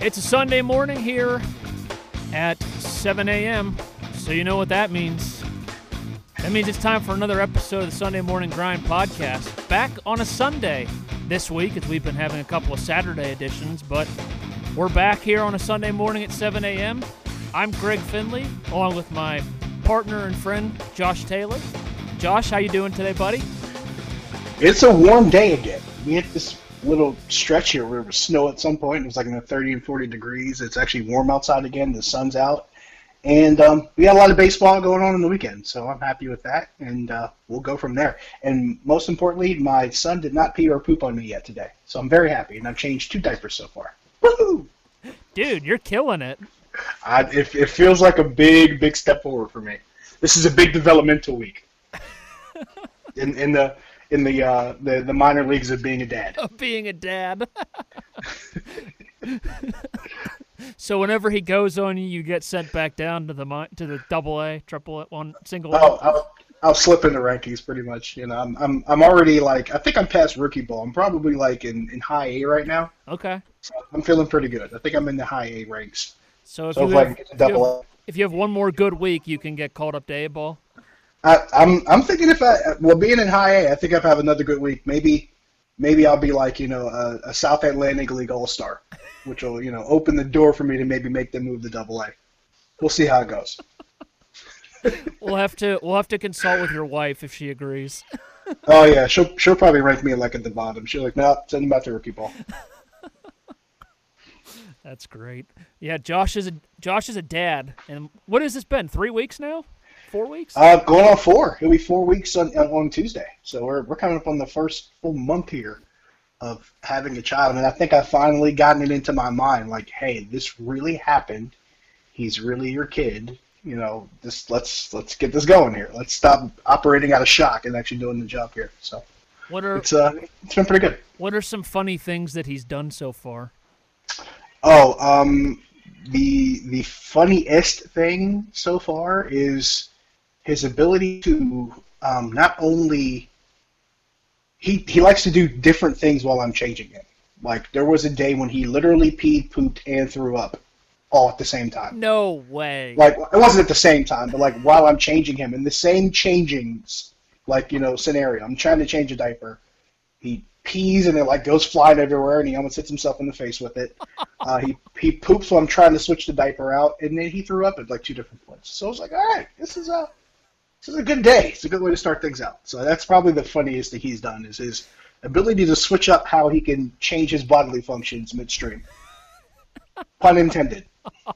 It's a Sunday morning here at 7 a.m., so you know what that means. That means it's time for another episode of the Sunday Morning Grind podcast. Back on a Sunday this week, as we've been having a couple of Saturday editions, but we're back here on a Sunday morning at 7 a.m. I'm Greg Finley, along with my partner and friend, Josh Taylor. Josh, how you doing today, buddy? It's a warm day again. We hit this little stretch here where it was snow at some point. It was like in the 30 and 40 degrees. It's actually warm outside again. The sun's out. And we had a lot of baseball going on the weekend, so I'm happy with that. And we'll go from there. And most importantly, my son did not pee or poop on me yet today. So I'm very happy. And I've changed 2 diapers so far. Woohoo! Dude, you're killing it. It feels like a big step forward for me. This is a big developmental week. In the minor leagues of being a dad. Of being a dad. So whenever he goes on you, you get sent back down to the double A, triple A, single A. Oh, I'll slip into rankings pretty much. You know, I'm already like, I think I'm past rookie ball. I'm probably like in high A right now. Okay. So I'm feeling pretty good. I think I'm in the high A ranks. So if if you have one more good week, you can get called up to A ball. I'm thinking being in high A, I think if I have another good week, maybe I'll be like, a South Atlantic League All-Star, which will, open the door for me to maybe make them move to double A. We'll see how it goes. We'll have to consult with your wife if she agrees. Oh yeah, she'll probably rank me like at the bottom. She'll like, no, send him back to rookie ball. That's great. Yeah, Josh is a dad, and what has this been? 3 weeks now? 4 weeks? Going on 4. It'll be 4 weeks on Tuesday. So we're coming up on the first full month here of having a child, and I think I've finally gotten it into my mind, like, hey, this really happened. He's really your kid. Let's get this going here. Let's stop operating out of shock and actually doing the job here. So it's been pretty good. What are some funny things that he's done so far? Oh, the funniest thing so far is his ability to not only he likes to do different things while I'm changing him. Like there was a day when he literally peed, pooped, and threw up all at the same time. No way. Like it wasn't at the same time, but like while I'm changing him in the same changings, scenario. I'm trying to change a diaper. He pees and it like goes flying everywhere, and he almost hits himself in the face with it. He poops while I'm trying to switch the diaper out, and then he threw up at like 2 different points. So I was like, all right, this is a good day. It's a good way to start things out. So that's probably the funniest thing he's done is his ability to switch up how he can change his bodily functions midstream. Pun intended.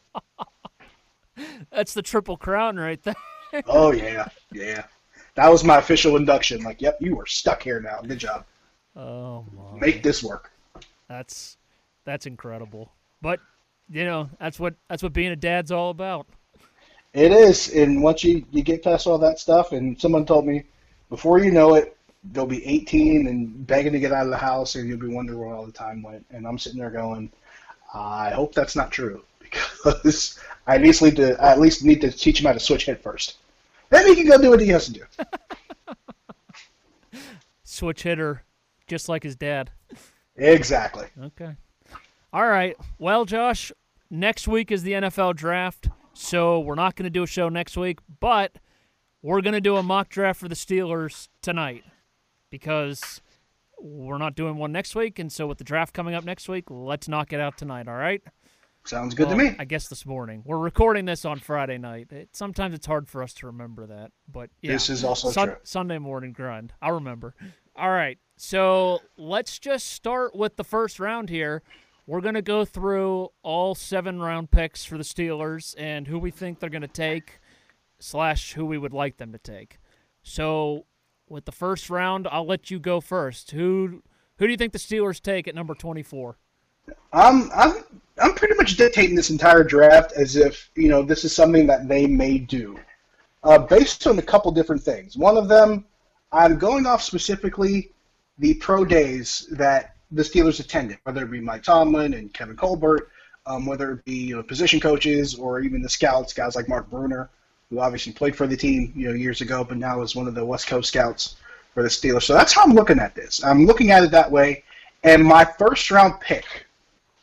That's the Triple Crown right there. Oh yeah. That was my official induction. Like, yep, you are stuck here now. Good job. Oh my. Make this work. That's incredible. But that's what being a dad's all about. It is, and once you get past all that stuff, and someone told me, before you know it, they'll be 18 and begging to get out of the house, and you'll be wondering where all the time went. And I'm sitting there going, I hope that's not true, because I at least need to teach him how to switch head first. Then he can go do what he has to do. Switch hitter, just like his dad. Exactly. Okay. All right. Well, Josh, next week is the NFL draft. So we're not going to do a show next week, but we're going to do a mock draft for the Steelers tonight because we're not doing one next week, and so with the draft coming up next week, let's knock it out tonight, all right? Sounds good to me. I guess this morning. We're recording this on Friday night. Sometimes it's hard for us to remember that, but yeah. This is also true. Sunday morning grind. I'll remember. All right, so let's just start with the first round here. We're going to go through all 7-round picks for the Steelers and who we think they're going to take / who we would like them to take. So with the first round, I'll let you go first. Who do you think the Steelers take at number 24? I'm pretty much dictating this entire draft as if, this is something that they may do. Based on a couple different things. One of them, I'm going off specifically the pro days that the Steelers attended, whether it be Mike Tomlin and Kevin Colbert, whether it be position coaches or even the scouts, guys like Mark Bruner, who obviously played for the team years ago, but now is one of the West Coast scouts for the Steelers. So that's how I'm looking at this. I'm looking at it that way. And my first round pick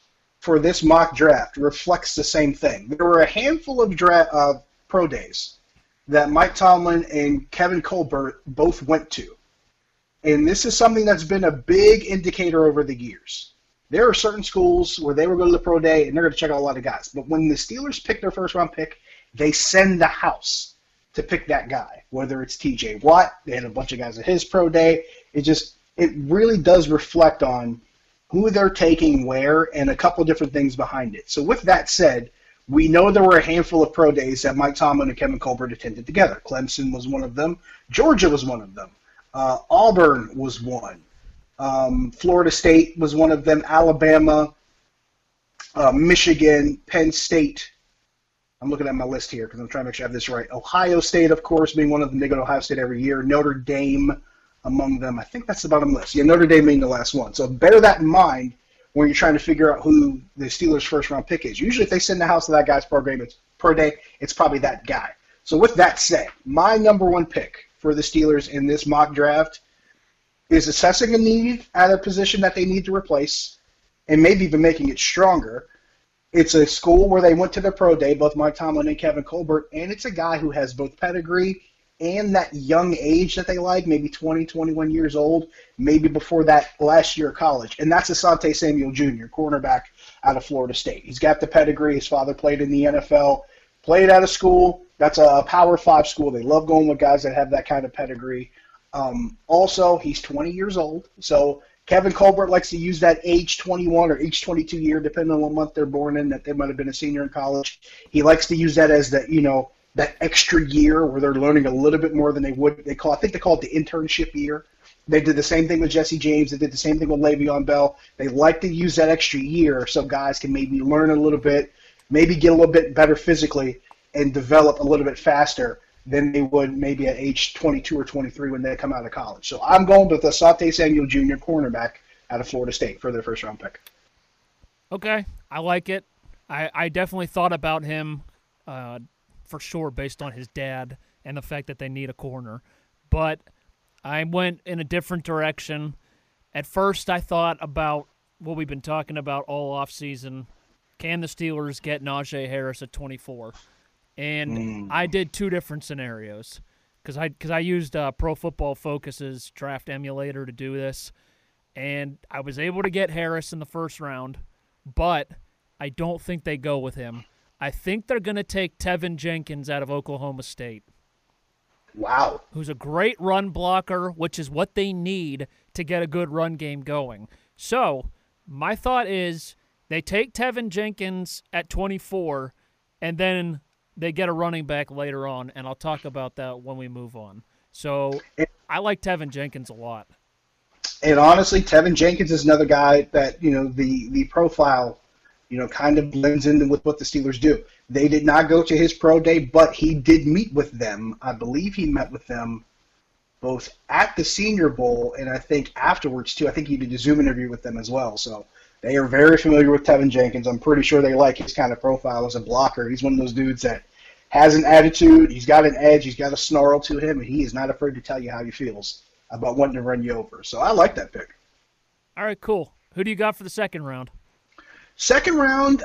for this mock draft reflects the same thing. There were a handful of pro days that Mike Tomlin and Kevin Colbert both went to. And this is something that's been a big indicator over the years. There are certain schools where they will go to the pro day and they're going to check out a lot of guys. But when the Steelers pick their first-round pick, they send the house to pick that guy, whether it's T.J. Watt. They had a bunch of guys at his pro day. It really does reflect on who they're taking where and a couple different things behind it. So with that said, we know there were a handful of pro days that Mike Tomlin and Kevin Colbert attended together. Clemson was one of them. Georgia was one of them. Auburn was one. Florida State was one of them. Alabama, Michigan, Penn State. I'm looking at my list here because I'm trying to make sure I have this right. Ohio State, of course, being one of them. They go to Ohio State every year. Notre Dame among them. I think that's the bottom list. Yeah, Notre Dame being the last one. So bear that in mind when you're trying to figure out who the Steelers' first-round pick is. Usually if they send the house to that guy's per day, it's probably that guy. So with that said, my number one pick for the Steelers in this mock draft is assessing a need at a position that they need to replace and maybe even making it stronger. It's a school where they went to their pro day, both Mike Tomlin and Kevin Colbert, and it's a guy who has both pedigree and that young age that they like, maybe 20, 21 years old, maybe before that last year of college. And that's Asante Samuel Jr., cornerback out of Florida State. He's got the pedigree. His father played in the NFL, played out of school. That's a Power 5 school. They love going with guys that have that kind of pedigree. Also, he's 20 years old. So Kevin Colbert likes to use that age 21 or age 22 year, depending on what month they're born in, that they might have been a senior in college. He likes to use that as the, that extra year where they're learning a little bit more than they would. I think they call it the internship year. They did the same thing with Jesse James. They did the same thing with Le'Veon Bell. They like to use that extra year so guys can maybe learn a little bit, maybe get a little bit better physically, and develop a little bit faster than they would maybe at age 22 or 23 when they come out of college. So I'm going with Asante Samuel Jr., cornerback out of Florida State for their first-round pick. Okay, I like it. I definitely thought about him for sure based on his dad and the fact that they need a corner. But I went in a different direction. At first, I thought about what we've been talking about all offseason. Can the Steelers get Najee Harris at 24? And I did two different scenarios because I used Pro Football Focus's draft emulator to do this. And I was able to get Harris in the first round, but I don't think they go with him. I think they're going to take Tevin Jenkins out of Oklahoma State. Wow. Who's a great run blocker, which is what they need to get a good run game going. So my thought is they take Tevin Jenkins at 24, and then they get a running back later on, and I'll talk about that when we move on. So I like Tevin Jenkins a lot. And honestly, Tevin Jenkins is another guy that, the profile kind of blends in with what the Steelers do. They did not go to his pro day, but he did meet with them. I believe he met with them both at the Senior Bowl and I think afterwards, too. I think he did a Zoom interview with them as well. So they are very familiar with Tevin Jenkins. I'm pretty sure they like his kind of profile as a blocker. He's one of those dudes that has an attitude. He's got an edge. He's got a snarl to him, and he is not afraid to tell you how he feels about wanting to run you over. So I like that pick. All right, cool. Who do you got for the second round? Second round,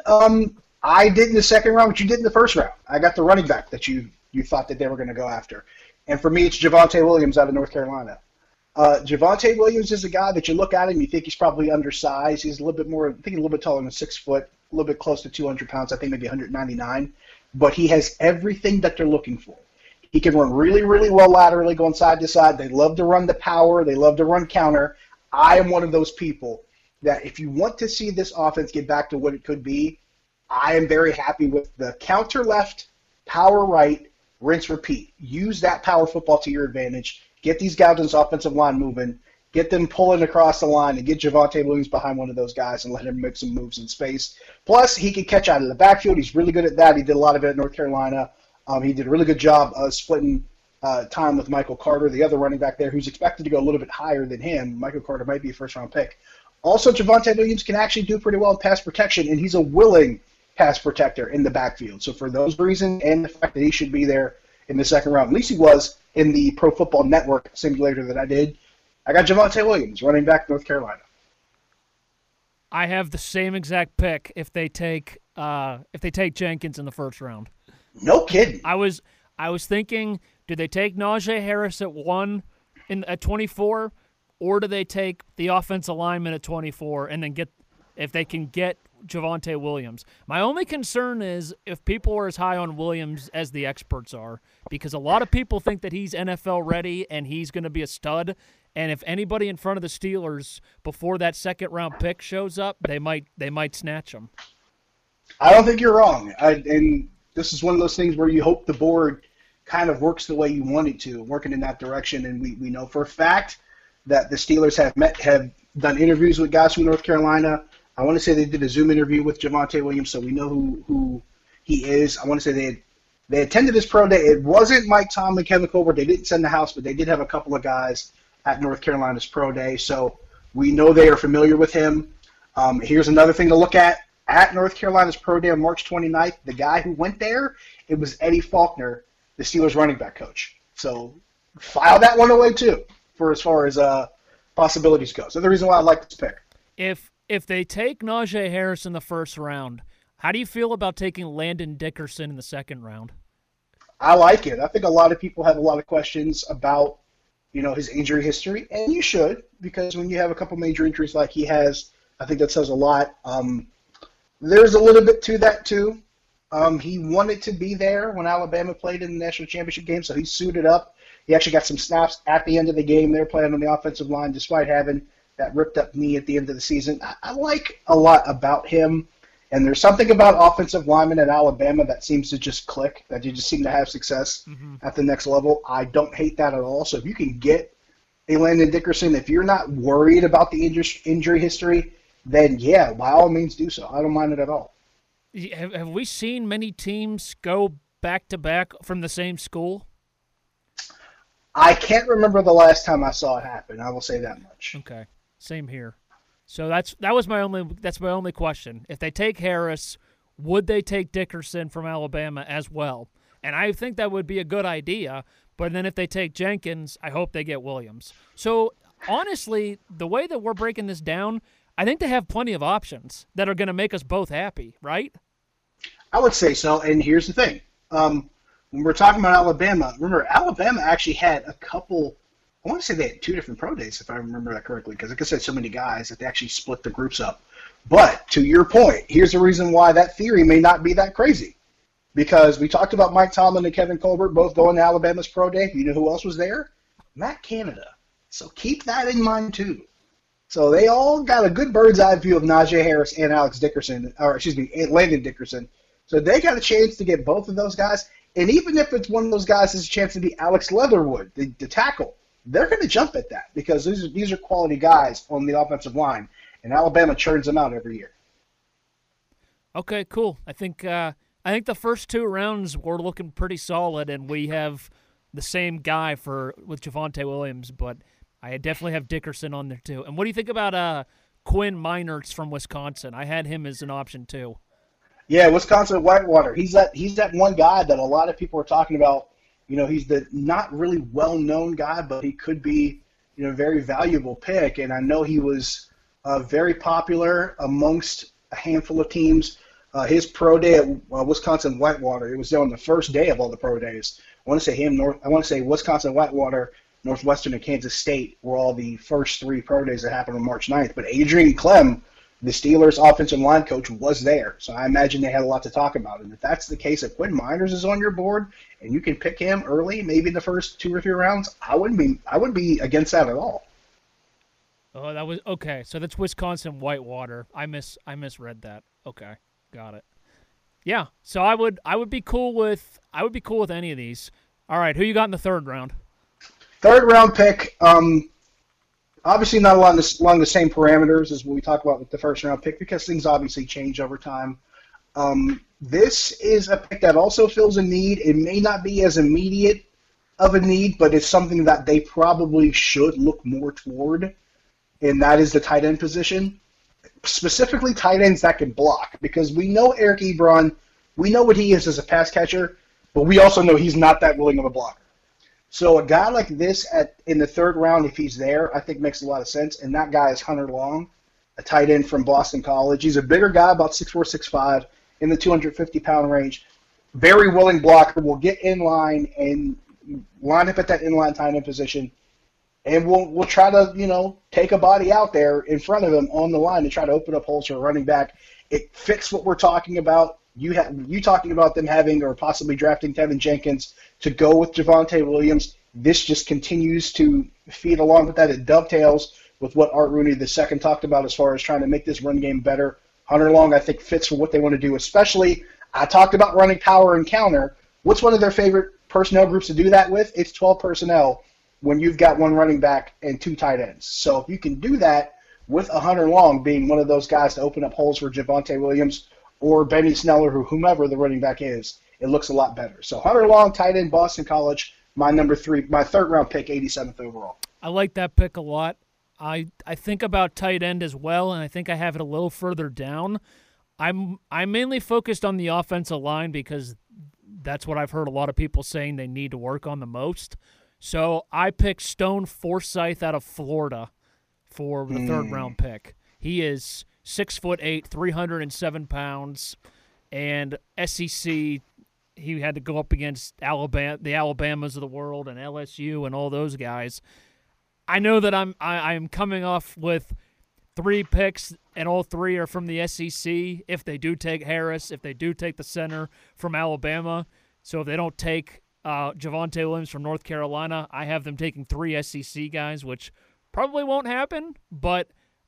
I did in the second round what you did in the first round. I got the running back that you thought that they were going to go after. And for me, it's Javonte Williams out of North Carolina. Javonte Williams is a guy that you look at him, you think he's probably undersized. He's a little bit more, I think he's a little bit taller than 6 foot, a little bit close to 200 pounds, I think maybe 199. But he has everything that they're looking for. He can run really, really well laterally, going side to side. They love to run the power. They love to run counter. I am one of those people that if you want to see this offense get back to what it could be, I am very happy with the counter left, power right, rinse, repeat. Use that power football to your advantage. Get these guys on this offensive line moving. Get them pulling across the line and get Javonte Williams behind one of those guys and let him make some moves in space. Plus, he can catch out of the backfield. He's really good at that. He did a lot of it at North Carolina. He did a really good job splitting time with Michael Carter, the other running back there, who's expected to go a little bit higher than him. Michael Carter might be a first-round pick. Also, Javonte Williams can actually do pretty well in pass protection, and he's a willing pass protector in the backfield. So for those reasons and the fact that he should be there in the second round, at least he was in the Pro Football Network simulator that I did, I got Javonte Williams, running back, North Carolina. I have the same exact pick if they take Jenkins in the first round. No kidding. I was thinking, do they take Najee Harris at 1 at 24, or do they take the offensive lineman at 24 and then if they can get Javonte Williams? My only concern is if people are as high on Williams as the experts are, because a lot of people think that he's NFL ready and he's going to be a stud. And if anybody in front of the Steelers before that second-round pick shows up, they might snatch him. I don't think you're wrong. And this is one of those things where you hope the board kind of works the way you want it to, working in that direction. And we know for a fact that the Steelers have done interviews with guys from North Carolina. I want to say they did a Zoom interview with Javonte Williams, so we know who he is. I want to say they attended his pro day. It wasn't Mike Tomlin, Kevin Colbert. They didn't send the house, but they did have a couple of guys at North Carolina's pro day, so we know they are familiar with him. Here's another thing to look at. At North Carolina's pro day on March 29th, the guy who went there, it was Eddie Faulkner, the Steelers running back coach. So file that one away too, for as far as possibilities go. So the reason why I like this pick. If they take Najee Harris in the first round, how do you feel about taking Landon Dickerson in the second round? I like it. I think a lot of people have a lot of questions about his injury history, and you should, because when you have a couple major injuries like he has, I think that says a lot. There's a little bit to that, too. He wanted to be there when Alabama played in the national championship game, so he suited up. He actually got some snaps at the end of the game. They're playing on the offensive line despite having that ripped-up knee at the end of the season. I like a lot about him, and there's something about offensive linemen at Alabama that seems to just click, that you just seem to have success at the next level. I don't hate that at all. So if you can get a Landon Dickerson, if you're not worried about the injury history, then yeah, by all means do so. I don't mind it at all. Have we seen many teams go back-to-back from the same school? I can't remember the last time I saw it happen. I will say that much. Okay, same here. So that's my only question. If they take Harris, would they take Dickerson from Alabama as well? And I think that would be a good idea. But then if they take Jenkins, I hope they get Williams. So honestly, the way that we're breaking this down, I think they have plenty of options that are going to make us both happy, right? I would say so. And here's the thing. When we're talking about Alabama, remember, Alabama actually had a couple – I want to say they had 2 different pro days, if I remember that correctly, because like I said, so many guys that they actually split the groups up. But to your point, here's the reason why that theory may not be that crazy. Because we talked about Mike Tomlin and Kevin Colbert both going to Alabama's pro day. You know who else was there? Matt Canada. So keep that in mind, too. So they all got a good bird's eye view of Najee Harris and Landon Dickerson. So they got a chance to get both of those guys. And even if it's one of those guys has a chance to be Alex Leatherwood, the tackle, they're going to jump at that because these are quality guys on the offensive line, and Alabama churns them out every year. Okay, cool. I think the first 2 rounds were looking pretty solid, and we have the same guy with Javonte Williams, but I definitely have Dickerson on there too. And what do you think about Quinn Meinerz from Wisconsin? I had him as an option too. Yeah, Wisconsin Whitewater. He's that one guy that a lot of people are talking about. He's the not really well-known guy, but he could be, a very valuable pick. And I know he was very popular amongst a handful of teams. His pro day at Wisconsin Whitewater, it was there on the first day of all the pro days. I want to say Wisconsin Whitewater, Northwestern, and Kansas State were all the first 3 pro days that happened on March 9th. But Adrian Clem, the Steelers' offensive line coach, was there. So I imagine they had a lot to talk about. And if that's the case, if Quinn Meinerz is on your board and you can pick him early, maybe in the first 2 or 3 rounds, I wouldn't be against that at all. Oh, that was okay. So that's Wisconsin Whitewater. I misread that. Okay, got it. Yeah. So I would be cool with any of these. All right, who you got in the third round? Third round pick. Obviously not along the same parameters as what we talked about with the first round pick because things obviously change over time. This is a pick that also fills a need. It may not be as immediate of a need, but it's something that they probably should look more toward, and that is the tight end position. Specifically tight ends that can block, because we know Eric Ebron, we know what he is as a pass catcher, but we also know he's not that willing of a blocker. So a guy like this in the third round, if he's there, I think makes a lot of sense, and that guy is Hunter Long, a tight end from Boston College. He's a bigger guy, about 6'4", 6'5", in the 250-pound range. Very willing blocker. Will get in line and line up at that inline tight end position, and we'll try to take a body out there in front of him on the line to try to open up holes for a running back. It fits what we're talking about. You talking about them having or possibly drafting Tevin Jenkins to go with Javonte Williams. This just continues to feed along with that. It dovetails with what Art Rooney II talked about as far as trying to make this run game better. Hunter Long, I think, fits for what they want to do, especially I talked about running power and counter. What's one of their favorite personnel groups to do that with? It's 12 personnel when you've got one running back and two tight ends. So if you can do that with a Hunter Long being one of those guys to open up holes for Javonte Williams or Benny Snell or whomever the running back is, it looks a lot better. So Hunter Long, tight end, Boston College, my third-round pick, 87th overall. I like that pick a lot. I think about tight end as well, and I think I have it a little further down. I'm mainly focused on the offensive line because that's what I've heard a lot of people saying they need to work on the most. So I picked Stone Forsythe out of Florida for the third-round pick. He is 6'8", 307 pounds, and SEC. He had to go up against Alabama, the Alabamas of the world, and LSU, and all those guys. I know that I'm coming off with 3 picks, and all 3 are from the SEC. If they do take Harris, if they do take the center from Alabama, so if they don't take Javonte Williams from North Carolina, I have them taking 3 SEC guys, which probably won't happen. But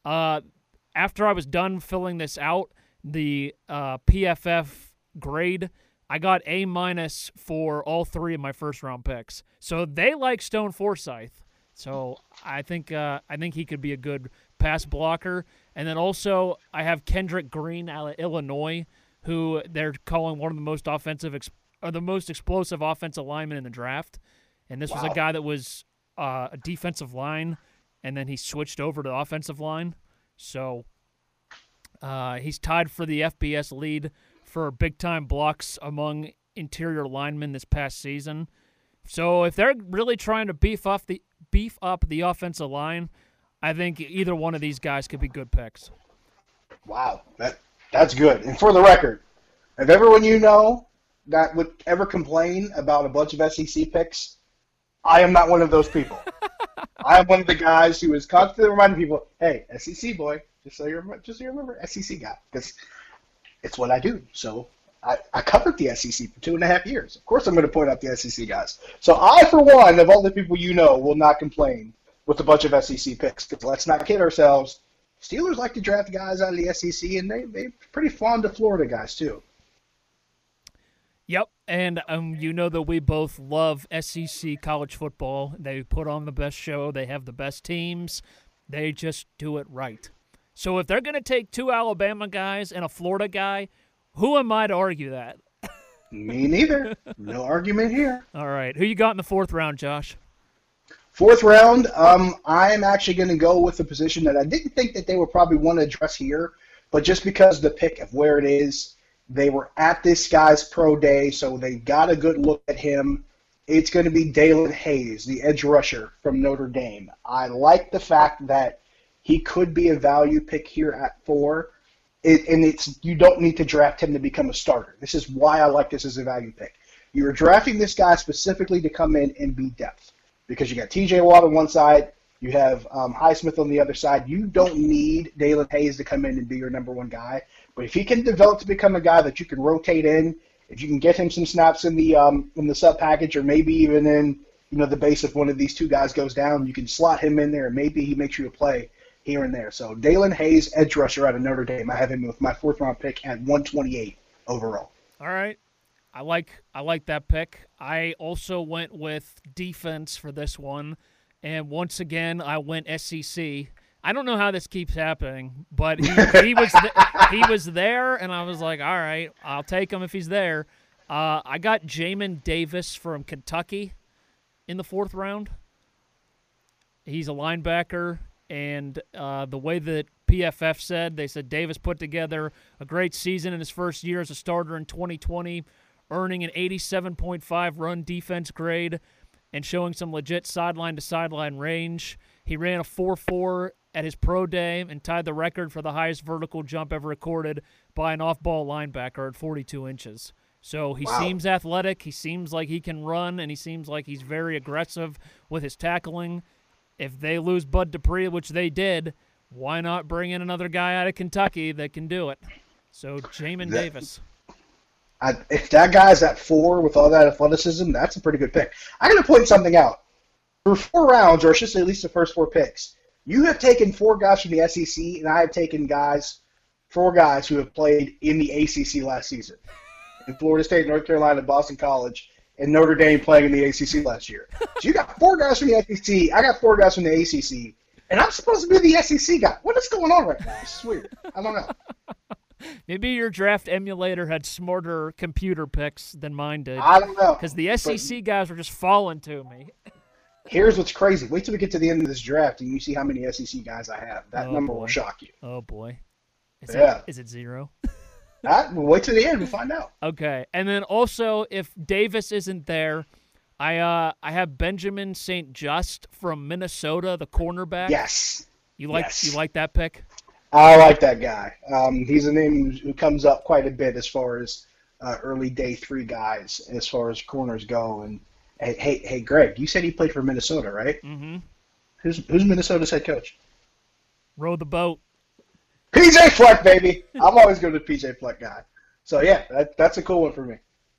after I was done filling this out, the PFF grade, I got A- for all 3 of my first-round picks. So they like Stone Forsythe. So I think he could be a good pass blocker. And then also I have Kendrick Green out of Illinois, who they're calling one of the most the most explosive offensive linemen in the draft. And this was a guy that was a defensive line, and then he switched over to the offensive line. So he's tied for the FBS lead for big-time blocks among interior linemen this past season. So if they're really trying to beef up the offensive line, I think either one of these guys could be good picks. Wow, that's good. And for the record, if everyone you know that would ever complain about a bunch of SEC picks, I am not one of those people. I am one of the guys who is constantly reminding people, hey, SEC boy, just so you remember, SEC guy, because it's what I do. So I covered the SEC for 2.5 years. Of course I'm going to point out the SEC guys. So I, for one, of all the people you know, will not complain with a bunch of SEC picks. Because let's not kid ourselves. Steelers like to draft guys out of the SEC, and they're pretty fond of Florida guys, too. Yep, and you know that we both love SEC college football. They put on the best show. They have the best teams. They just do it right. So if they're going to take 2 Alabama guys and a Florida guy, who am I to argue that? Me neither. No argument here. All right. Who you got in the 4th round, Josh? 4th round, I'm actually going to go with a position that I didn't think that they would probably want to address here, but just because of the pick of where it is, they were at this guy's pro day, so they got a good look at him. It's going to be Dalen Hayes, the edge rusher from Notre Dame. I like the fact that he could be a value pick here at 4. You don't need to draft him to become a starter. This is why I like this as a value pick. You're drafting this guy specifically to come in and be depth because you got T.J. Watt on one side, you have Highsmith on the other side. You don't need Dalen Hayes to come in and be your number 1 guy. But if he can develop to become a guy that you can rotate in, if you can get him some snaps in the sub package, or maybe even in the base if one of these 2 guys goes down, you can slot him in there, and maybe he makes you a play here and there. So Dalen Hayes, edge rusher out of Notre Dame. I have him with my 4th round pick at 128 overall. All right. I like that pick. I also went with defense for this one, and once again I went SEC. I don't know how this keeps happening, but he was there, and I was like, all right, I'll take him if he's there. I got Jamin Davis from Kentucky in the 4th round. He's a linebacker. And the way that PFF said, they said Davis put together a great season in his first year as a starter in 2020, earning an 87.5 run defense grade and showing some legit sideline-to-sideline range. He ran a 4.4 at his pro day and tied the record for the highest vertical jump ever recorded by an off-ball linebacker at 42 inches. So he seems athletic, he seems like he can run, and he seems like he's very aggressive with his tackling. If they lose Bud Dupree, which they did, why not bring in another guy out of Kentucky that can do it? So Jamin Davis. If that guy's at 4 with all that athleticism, that's a pretty good pick. I'm going to point something out. For 4 rounds, or I should say at least the first 4 picks, you have taken 4 guys from the SEC, and I have taken 4 guys who have played in the ACC last season. In Florida State, North Carolina, Boston College, and Notre Dame playing in the ACC last year. So you got 4 guys from the SEC, I got 4 guys from the ACC, and I'm supposed to be the SEC guy. What is going on right now? This is weird. I don't know. Maybe your draft emulator had smarter computer picks than mine did. I don't know. Because the SEC guys were just falling to me. Here's what's crazy. Wait till we get to the end of this draft and you see how many SEC guys I have. That number will shock you. Oh, boy. Is it 0? We'll wait till the end. We'll find out. Okay. And then also, if Davis isn't there, I have Benjamin St. Just from Minnesota, the cornerback. Yes. You like that pick? I like that guy. He's a name who comes up quite a bit as far as early day 3 guys, as far as corners go. And hey, Greg, you said he played for Minnesota, right? Mm-hmm. Who's Minnesota's head coach? Row the boat. PJ Fleck, baby. I'm always going to the PJ Fleck guy. So yeah, that's a cool one for me.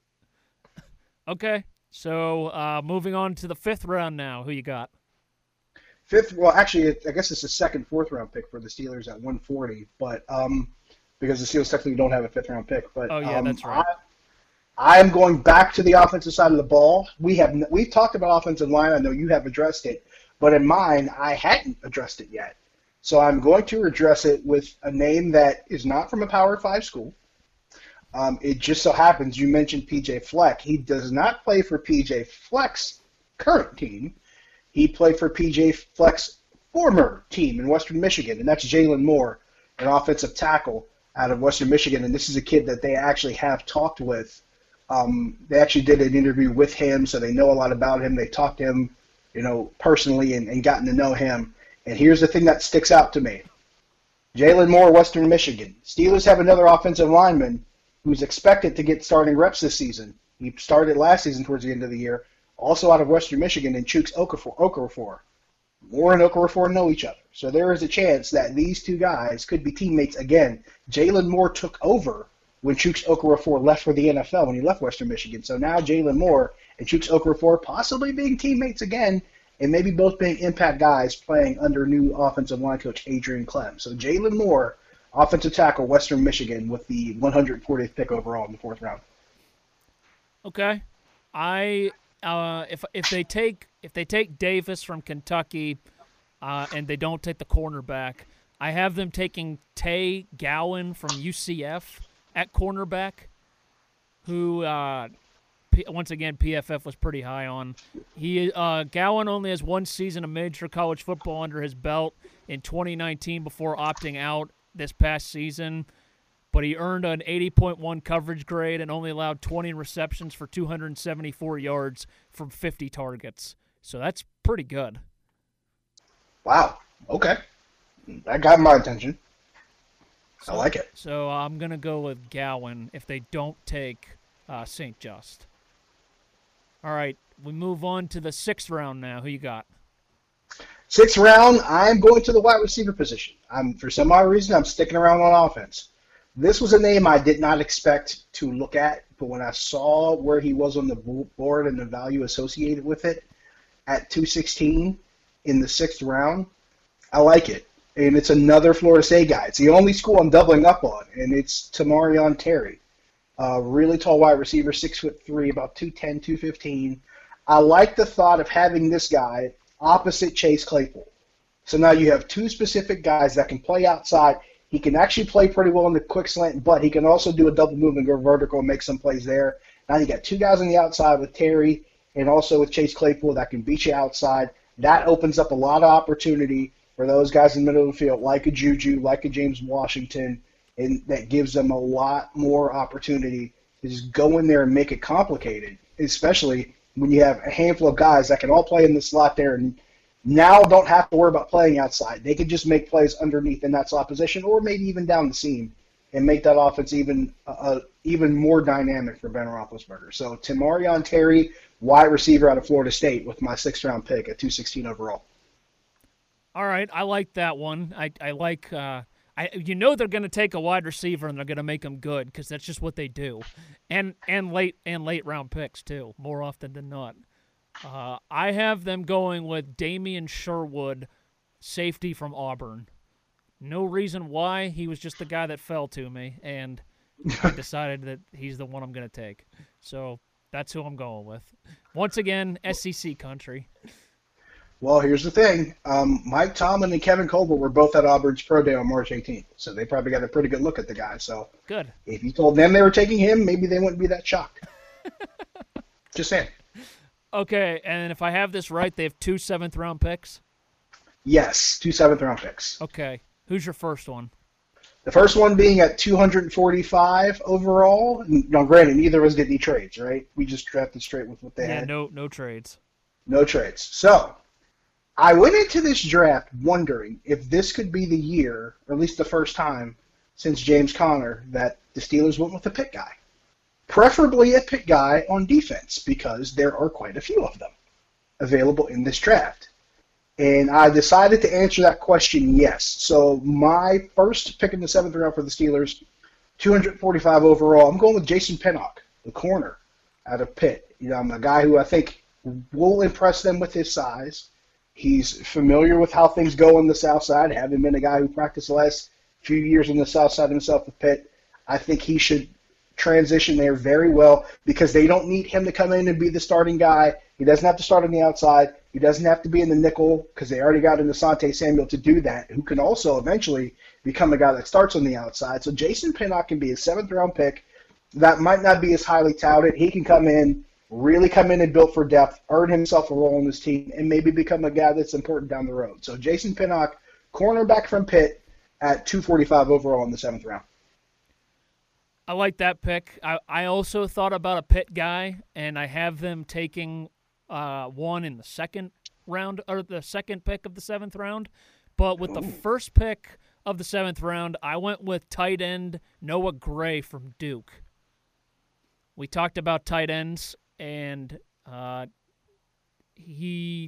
Okay, so moving on to the 5th round now. Who you got? 5th, well, actually, I guess it's the 2nd, 4th round pick for the Steelers at 140, but because the Steelers technically don't have a 5th round pick. But that's right. I am going back to the offensive side of the ball. We've talked about offensive line. I know you have addressed it, but in mine, I hadn't addressed it yet. So I'm going to address it with a name that is not from a Power 5 school. It just so happens you mentioned PJ Fleck. He does not play for PJ Fleck's current team. He played for P.J. Fleck's former team in Western Michigan, and that's Jalen Moore, an offensive tackle out of Western Michigan. And this is a kid that they actually have talked with. They actually did an interview with him, so they know a lot about him. They talked to him, personally and gotten to know him. And here's the thing that sticks out to me. Jalen Moore, Western Michigan. Steelers have another offensive lineman who's expected to get starting reps this season. He started last season towards the end of the year. Also out of Western Michigan, and Chuks Okorafor. Moore and Okorafor know each other. So there is a chance that these 2 guys could be teammates again. Jalen Moore took over when Chuks Okorafor left for the NFL when he left Western Michigan. So now Jalen Moore and Chuks Okorafor possibly being teammates again, and maybe both being impact guys playing under new offensive line coach Adrian Clem. So Jalen Moore, offensive tackle, Western Michigan, with the 140th pick overall in the 4th round. Okay. If they take Davis from Kentucky, and they don't take the cornerback, I have them taking Tay Gowan from UCF at cornerback, who once again PFF was pretty high on. Gowan only has 1 season of major college football under his belt in 2019 before opting out this past season. But he earned an 80.1 coverage grade and only allowed 20 receptions for 274 yards from 50 targets. So that's pretty good. Wow. Okay. That got my attention. I like it. So I'm going to go with Gowan if they don't take St. Just. All right. We move on to the 6th round now. Who you got? 6th round, I'm going to the wide receiver position. For some odd reason, I'm sticking around on offense. This was a name I did not expect to look at, but when I saw where he was on the board and the value associated with it at 216 in the 6th round, I like it. And it's another Florida State guy. It's the only school I'm doubling up on, and it's Tamarion Terry. Really tall wide receiver, 6'3", about 210, 215. I like the thought of having this guy opposite Chase Claypool. So now you have 2 specific guys that can play outside. He can actually play pretty well in the quick slant, but he can also do a double move and go vertical and make some plays there. Now you got 2 guys on the outside with Terry and also with Chase Claypool that can beat you outside. That opens up a lot of opportunity for those guys in the middle of the field, like a Juju, like a James Washington, and that gives them a lot more opportunity to just go in there and make it complicated, especially when you have a handful of guys that can all play in the slot there and now don't have to worry about playing outside. They could just make plays underneath in that slot position, or maybe even down the seam, and make that offense even more dynamic for Ben Roethlisberger. So Tamorrion Terry, wide receiver out of Florida State, with my 6th-round pick at 216 overall. All right, I like that one. I like they're going to take a wide receiver and they're going to make him good because that's just what they do, and late round picks too, more often than not. I have them going with Damian Sherwood, safety from Auburn. No reason why. He was just the guy that fell to me, and I decided that he's the one I'm going to take. So that's who I'm going with. Once again, SEC country. Well, here's the thing. Mike Tomlin and Kevin Colbert were both at Auburn's Pro Day on March 18th, so they probably got a pretty good look at the guy. So good. If you told them they were taking him, maybe they wouldn't be that shocked. Just saying. Okay, and if I have this right, they have 2 7th-round picks? Yes, 2 7th-round picks. Okay. Who's your first one? The first one being at 245 overall. Now, granted, neither of us did any trades, right? We just drafted straight with what they had. Yeah, no trades. No trades. So, I went into this draft wondering if this could be the year, or at least the first time since James Conner, that the Steelers went with a pick guy. Preferably a pick guy on defense, because there are quite a few of them available in this draft. And I decided to answer that question yes. So my first pick in the 7th round for the Steelers, 245 overall, I'm going with Jason Pinnock, the corner out of Pitt. I'm a guy who I think will impress them with his size. He's familiar with how things go on the south side, having been a guy who practiced the last few years on the south side himself with Pitt. I think he should transition there very well because they don't need him to come in and be the starting guy. He doesn't have to start on the outside. He doesn't have to be in the nickel because they already got in Asante Samuel to do that, who can also eventually become a guy that starts on the outside. So Jason Pinnock can be a 7th-round pick that might not be as highly touted. He can come in, really come in and build for depth, earn himself a role on this team, and maybe become a guy that's important down the road. So Jason Pinnock, cornerback from Pitt, at 245 overall in the 7th round. I like that pick. I also thought about a Pitt guy, and I have them taking one in the 2nd round, or the 2nd pick of the 7th round. But with the first pick of the 7th round, I went with tight end Noah Gray from Duke. We talked about tight ends, and he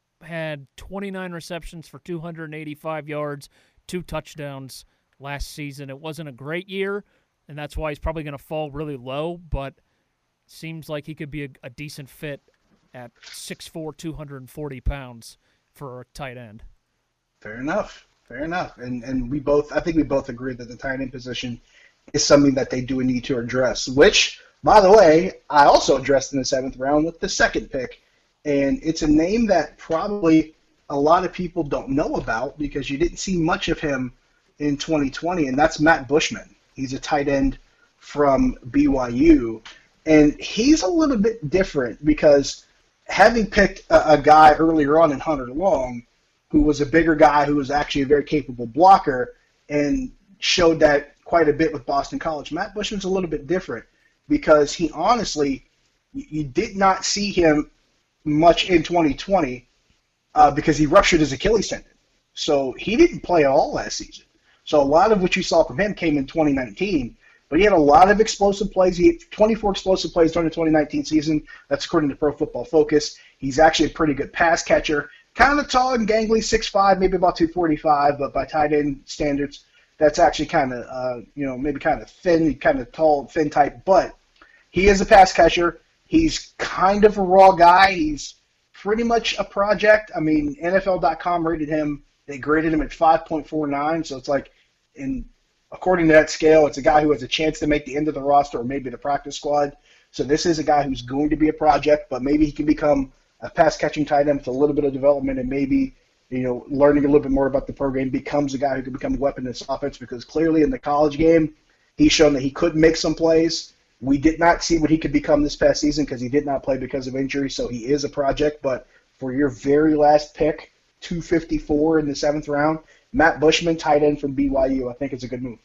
had 29 receptions for 285 yards, 2 touchdowns last season. It wasn't a great year, and that's why he's probably going to fall really low, but seems like he could be a decent fit at 6'4", 240 pounds for a tight end. Fair enough. And I think we both agree that the tight end position is something that they do need to address, which, by the way, I also addressed in the 7th round with the 2nd pick. And it's a name that probably a lot of people don't know about because you didn't see much of him in 2020, and that's Matt Bushman. He's a tight end from BYU, and he's a little bit different because having picked a guy earlier on in Hunter Long, who was a bigger guy who was actually a very capable blocker and showed that quite a bit with Boston College, Matt Bushman's a little bit different because he honestly, you did not see him much in 2020 because he ruptured his Achilles tendon. So he didn't play at all last season. So a lot of what you saw from him came in 2019, but he had a lot of explosive plays. He had 24 explosive plays during the 2019 season. That's according to Pro Football Focus. He's actually a pretty good pass catcher. Kind of tall and gangly, 6'5", maybe about 245, but by tight end standards, that's actually kind of, maybe kind of thin, kind of tall, thin type. But he is a pass catcher. He's kind of a raw guy. He's pretty much a project. I mean, NFL.com rated him. They graded him at 5.49, so it's like, according to that scale, it's a guy who has a chance to make the end of the roster or maybe the practice squad. So this is a guy who's going to be a project, but maybe he can become a pass-catching tight end with a little bit of development and maybe, learning a little bit more about the program, becomes a guy who can become a weapon in this offense because clearly in the college game, he's shown that he could make some plays. We did not see what he could become this past season because he did not play because of injury, so he is a project. But for your very last pick, 254 in the 7th round, Matt Bushman, tight end from BYU, I think it's a good move.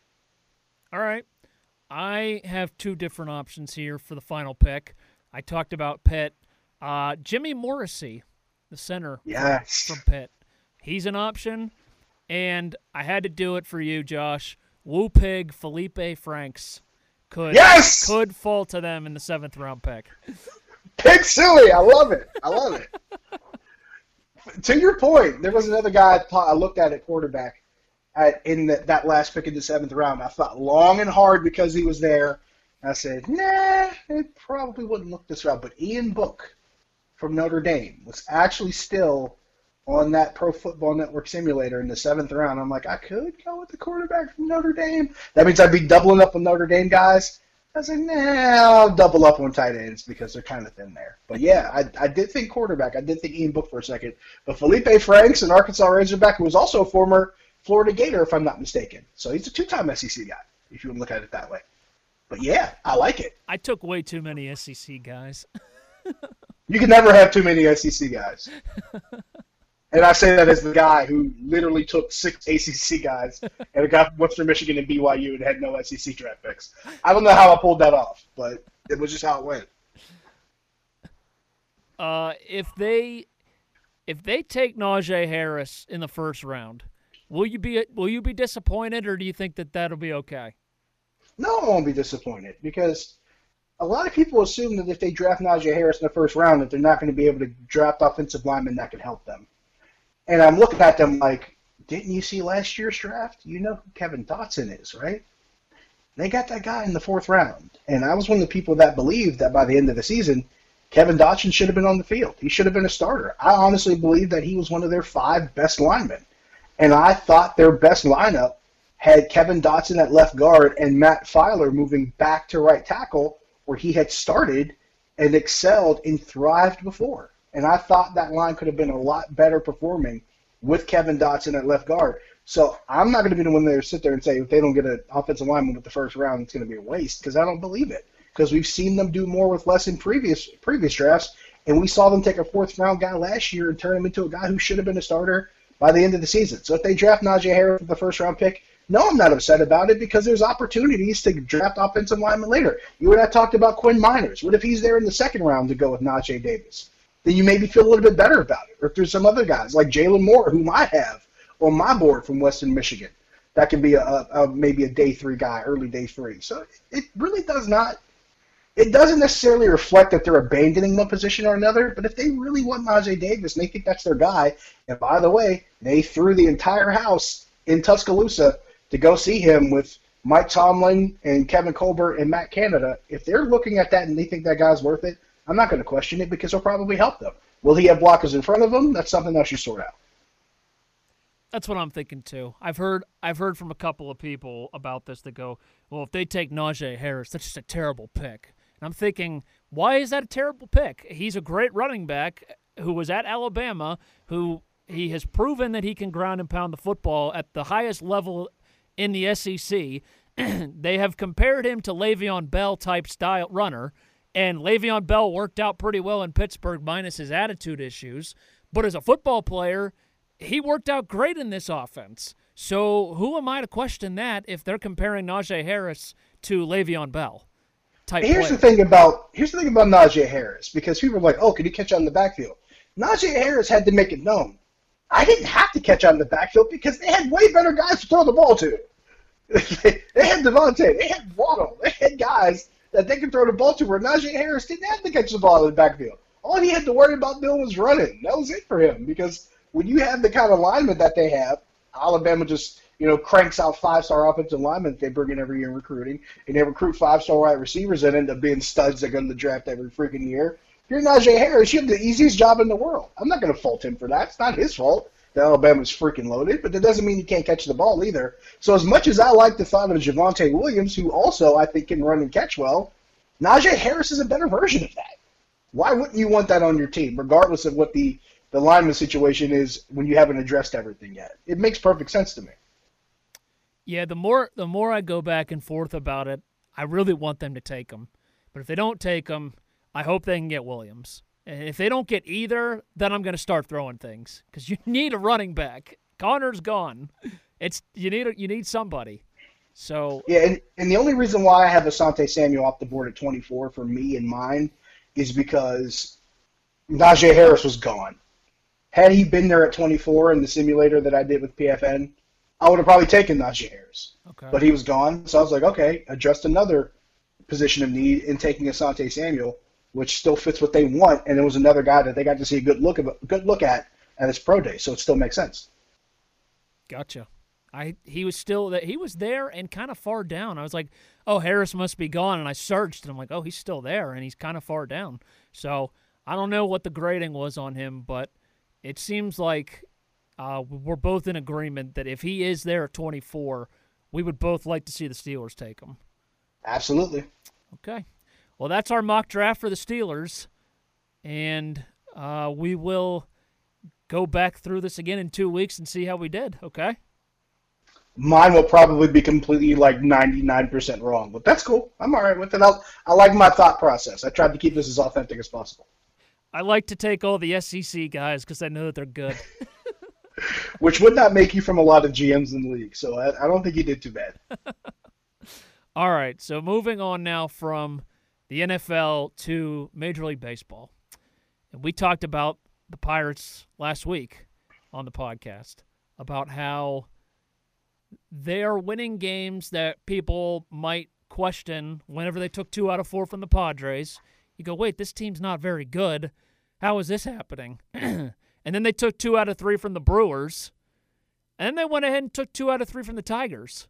All right. I have 2 different options here for the final pick. I talked about Pitt. Jimmy Morrissey, the center Yes. from Pitt. He's an option, and I had to do it for you, Josh. Woo Pig, Felipe Franks could fall to them in the 7th round pick. Pig Suey, I love it. I love it. To your point, there was another guy I looked at quarterback in that last pick in the 7th round. I thought long and hard because he was there. I said, nah, it probably wouldn't look this route. But Ian Book from Notre Dame was actually still on that Pro Football Network simulator in the 7th round. I'm like, I could go with the quarterback from Notre Dame. That means I'd be doubling up on Notre Dame guys. I was like, nah, I'll double up on tight ends because they're kind of thin there. But, yeah, I did think quarterback. I did think Ian Book for a second. But Felipe Franks, an Arkansas Razorback, who was also a former Florida Gator, if I'm not mistaken. So he's a 2-time SEC guy, if you want to look at it that way. But, yeah, I like it. I took way too many SEC guys. You can never have too many SEC guys. And I say that as the guy who literally took 6 ACC guys and got Western Michigan and BYU and had no SEC draft picks. I don't know how I pulled that off, but it was just how it went. If they take Najee Harris in the 1st round, will you be disappointed, or do you think that that'll be okay? No, I won't be disappointed because a lot of people assume that if they draft Najee Harris in the 1st round that they're not going to be able to draft offensive linemen that can help them. And I'm looking at them like, didn't you see last year's draft? You know who Kevin Dotson is, right? They got that guy in the 4th round. And I was one of the people that believed that by the end of the season, Kevin Dotson should have been on the field. He should have been a starter. I honestly believe that he was one of their 5 best linemen. And I thought their best lineup had Kevin Dotson at left guard and Matt Filer moving back to right tackle where he had started and excelled and thrived before. And I thought that line could have been a lot better performing with Kevin Dotson at left guard. So I'm not going to be the one there to sit there and say if they don't get an offensive lineman with the 1st round, it's going to be a waste because I don't believe it. Because we've seen them do more with less in previous drafts, and we saw them take a 4th round guy last year and turn him into a guy who should have been a starter by the end of the season. So if they draft Najee Harris with the 1st round pick, no, I'm not upset about it because there's opportunities to draft offensive linemen later. You and I talked about Quinn Miners. What if he's there in the 2nd round to go with Najee Davis? Then you maybe feel a little bit better about it. Or if there's some other guys like Jalen Moore, whom I have on my board from Western Michigan, that can be maybe a day 3 guy, early day 3. So it really does not. It doesn't necessarily reflect that they're abandoning one position or another, but if they really want Najee Davis and they think that's their guy, and by the way, they threw the entire house in Tuscaloosa to go see him with Mike Tomlin and Kevin Colbert and Matt Canada, if they're looking at that and they think that guy's worth it, I'm not going to question it because he'll probably help them. Will he have blockers in front of him? That's something else you sort out. That's what I'm thinking too. I've heard from a couple of people about this that go, well, if they take Najee Harris, that's just a terrible pick. And I'm thinking, why is that a terrible pick? He's a great running back who was at Alabama, who he has proven that he can ground and pound the football at the highest level in the SEC. They have compared him to Le'Veon Bell type style runner. And Le'Veon Bell worked out pretty well in Pittsburgh minus his attitude issues. But as a football player, he worked out great in this offense. So who am I to question that if they're comparing Najee Harris to Le'Veon Bell type Here's the thing about Najee Harris, because people are like, oh, can he catch on in the backfield? Najee Harris had to make it known. I didn't have to catch on in the backfield because they had way better guys to throw the ball to. They had Devontae. They had Waddle. They had guys that they could throw the ball to where Najee Harris didn't have to catch the ball in the backfield. All he had to worry about doing was running. That was it for him because when you have the kind of linemen that they have, Alabama just cranks out 5-star offensive linemen that they bring in every year in recruiting, and they recruit 5-star wide receivers that end up being studs that go to the draft every freaking year. If you're Najee Harris, you have the easiest job in the world. I'm not going to fault him for that. It's not his fault that Alabama's freaking loaded, but that doesn't mean he can't catch the ball either. So as much as I like the thought of Javonte Williams, who also I think can run and catch well, Najee Harris is a better version of that. Why wouldn't you want that on your team, regardless of what the lineman situation is when you haven't addressed everything yet? It makes perfect sense to me. Yeah, the more I go back and forth about it, I really want them to take him. But if they don't take him, I hope they can get Williams. And if they don't get either, then I'm going to start throwing things because you need a running back. Connor's gone. You need somebody. So yeah, and the only reason why I have Asante Samuel off the board at 24 for me and mine is because Najee Harris was gone. Had he been there at 24 in the simulator that I did with PFN, I would have probably taken Najee Harris. Okay. But he was gone, so I was like, okay, address another position of need in taking Asante Samuel, which still fits what they want, and it was another guy that they got to see a good look at his pro day, so it still makes sense. Gotcha. He was there and kind of far down. I was like, oh, Harris must be gone, and I searched, and I'm like, oh, he's still there, and he's kind of far down. So I don't know what the grading was on him, but it seems like we're both in agreement that if he is there at 24, we would both like to see the Steelers take him. Absolutely. Okay. Well, that's our mock draft for the Steelers, and we will go back through this again in 2 weeks and see how we did, okay? Mine will probably be completely like 99% wrong, but that's cool. I'm all right with it. I like my thought process. I tried to keep this as authentic as possible. I like to take all the SEC guys because I know that they're good. Which would not make you from a lot of GMs in the league, so I don't think you did too bad. All right, so moving on now from the NFL to Major League Baseball. And we talked about the Pirates last week on the podcast, about how they are winning games that people might question whenever they took 2 out of 4 from the Padres. You go, wait, this team's not very good. How is this happening? And then they took 2 out of 3 from the Brewers. And then they went ahead and took 2 out of 3 from the Tigers.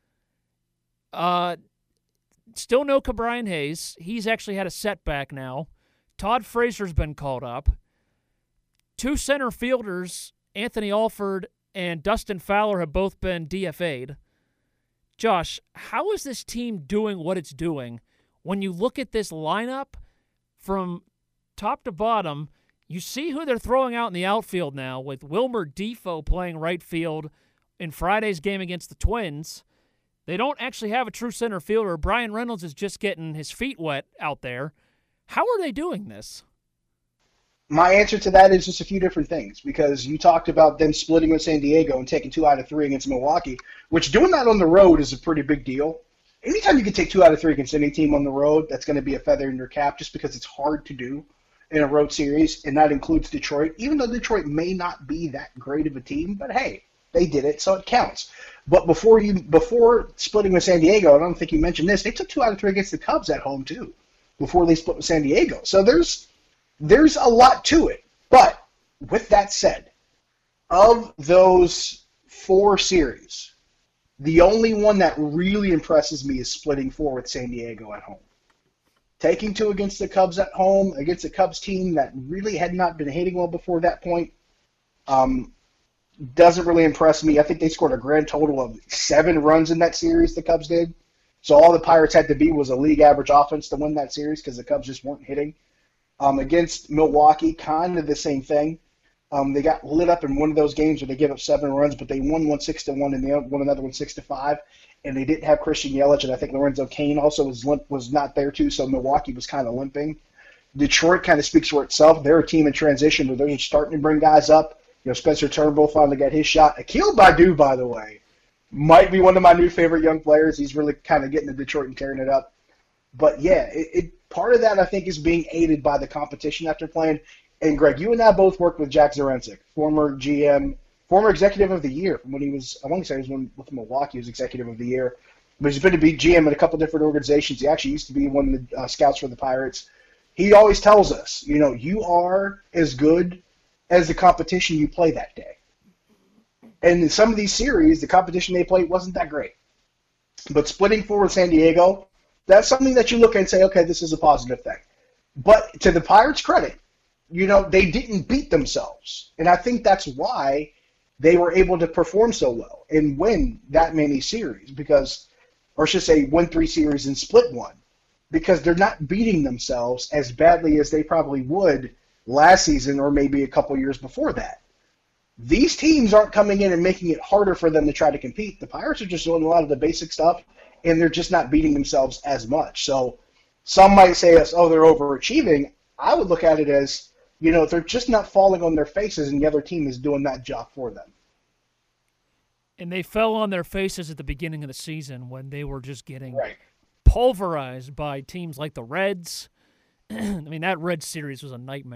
Still no Ke'Bryan Hayes. He's actually had a setback now. Todd Frazier's been called up. 2 center fielders, Anthony Alford and Dustin Fowler, have both been DFA'd. Josh, how is this team doing what it's doing? When you look at this lineup from top to bottom, you see who they're throwing out in the outfield now, with Wilmer Defoe playing right field in Friday's game against the Twins. They don't actually have a true center fielder. Brian Reynolds is just getting his feet wet out there. How are they doing this? My answer to that is just a few different things, because you talked about them splitting with San Diego and taking 2 out of 3 against Milwaukee, which doing that on the road is a pretty big deal. Anytime you can take 2 out of 3 against any team on the road, that's going to be a feather in your cap, just because it's hard to do in a road series, and that includes Detroit, even though Detroit may not be that great of a team, but hey, they did it, so it counts. But before splitting with San Diego, I don't think you mentioned this, they took 2 out of 3 against the Cubs at home too, before they split with San Diego. So there's a lot to it. But with that said, of those 4 series, the only one that really impresses me is splitting 4 with San Diego at home. Taking 2 against the Cubs at home, against a Cubs team that really had not been hitting well before that point, doesn't really impress me. I think they scored a grand total of 7 runs in that series, the Cubs did. So all the Pirates had to be was a league average offense to win that series, because the Cubs just weren't hitting. Against Milwaukee, kind of the same thing. They got lit up in one of those games where they gave up 7 runs, but they won one 6-1 and they won another one 6-5. And they didn't have Christian Yelich, and I think Lorenzo Cain also was not there too. So Milwaukee was kind of limping. Detroit kind of speaks for itself. They're a team in transition where they're starting to bring guys up. You know, Spencer Turnbull finally got his shot. Akil Baddoo, by the way, might be one of my new favorite young players. He's really kind of getting to Detroit and tearing it up. But yeah, part of that I think is being aided by the competition after playing. And Greg, you and I both worked with Jack Zarenczyk, former GM, former executive of the year from when he was, I want to say he was with Milwaukee, he was executive of the year. But he's been to be GM at a couple different organizations. He actually used to be one of the scouts for the Pirates. He always tells us, you know, you are as good as the competition you play that day. And in some of these series, the competition they played wasn't that great. But splitting 4 with San Diego, that's something that you look at and say, okay, this is a positive thing. But to the Pirates' credit, you know, they didn't beat themselves. And I think that's why they were able to perform so well and win that many series, because, or I should say win 3 series and split 1, because they're not beating themselves as badly as they probably would last season or maybe a couple years before that. These teams aren't coming in and making it harder for them to try to compete. The Pirates are just doing a lot of the basic stuff, and they're just not beating themselves as much. So some might say, oh, they're overachieving. I would look at it as, you know, they're just not falling on their faces, and the other team is doing that job for them. And they fell on their faces at the beginning of the season when they were just getting right. pulverized by teams like the Reds. I mean, that Reds series was a nightmare.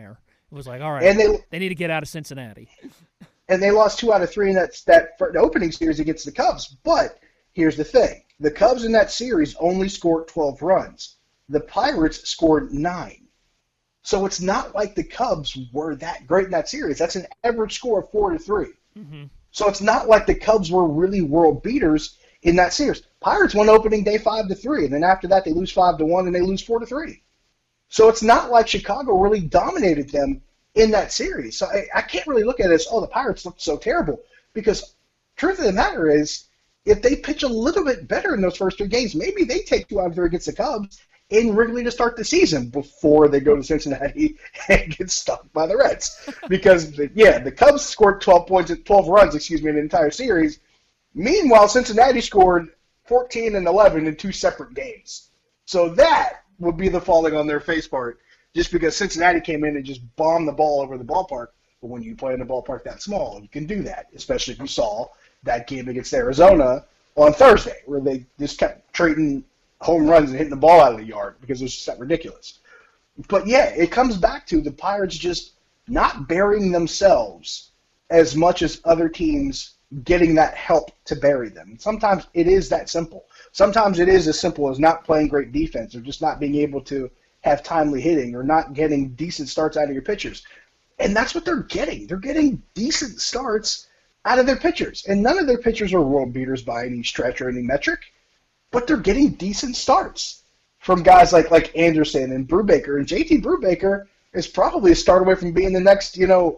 It was like, all right, And they need to get out of Cincinnati. and they lost 2 out of 3 in that for the opening series against the Cubs. But here's the thing: the Cubs in that series only scored 12 runs. The Pirates scored 9. So it's not like the Cubs were that great in that series. That's an average score of 4-3. Mm-hmm. So it's not like the Cubs were really world beaters in that series. Pirates won opening day 5-3, and then after that they lose 5-1 and they lose 4-3. So it's not like Chicago really dominated them in that series. So I can't really look at it as, oh, the Pirates looked so terrible, because truth of the matter is, if they pitch a little bit better in those first 3 games, maybe they take 2 out of 3 against the Cubs in Wrigley to start the season before they go to Cincinnati and get stuck by the Reds. Because, the Cubs scored 12 runs in the entire series. Meanwhile, Cincinnati scored 14 and 11 in 2 separate games. So that would be the falling on their face part, just because Cincinnati came in and just bombed the ball over the ballpark. But when you play in a ballpark that small, you can do that, especially if you saw that game against Arizona on Thursday, where they just kept trading home runs and hitting the ball out of the yard because it was just that ridiculous. But yeah, it comes back to the Pirates just not burying themselves as much as other teams getting that help to bury them. Sometimes it is that simple. Sometimes it is as simple as not playing great defense or just not being able to have timely hitting or not getting decent starts out of your pitchers. And that's what they're getting. They're getting decent starts out of their pitchers. And none of their pitchers are world beaters by any stretch or any metric, but they're getting decent starts from guys like Anderson and Brubaker. And JT Brubaker is probably a start away from being the next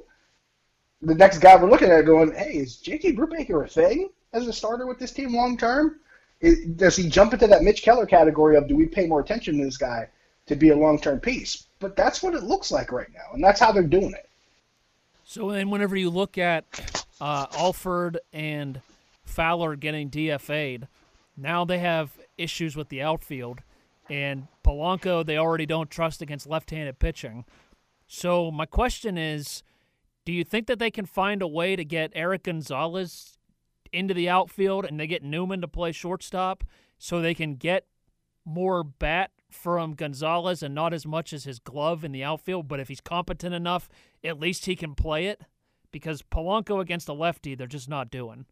guy we're looking at going, hey, is JT Brubaker a thing as a starter with this team long term? Does he jump into that Mitch Keller category of, do we pay more attention to this guy to be a long-term piece? But that's what it looks like right now, and that's how they're doing it. So then whenever you look at Alford and Fowler getting DFA'd, now they have issues with the outfield, and Polanco they already don't trust against left-handed pitching. So my question is, do you think that they can find a way to get Eric Gonzalez into the outfield and they get Newman to play shortstop so they can get more bat from Gonzalez and not as much as his glove in the outfield? But if he's competent enough, at least he can play it, because Polanco against a lefty, they're just not doing.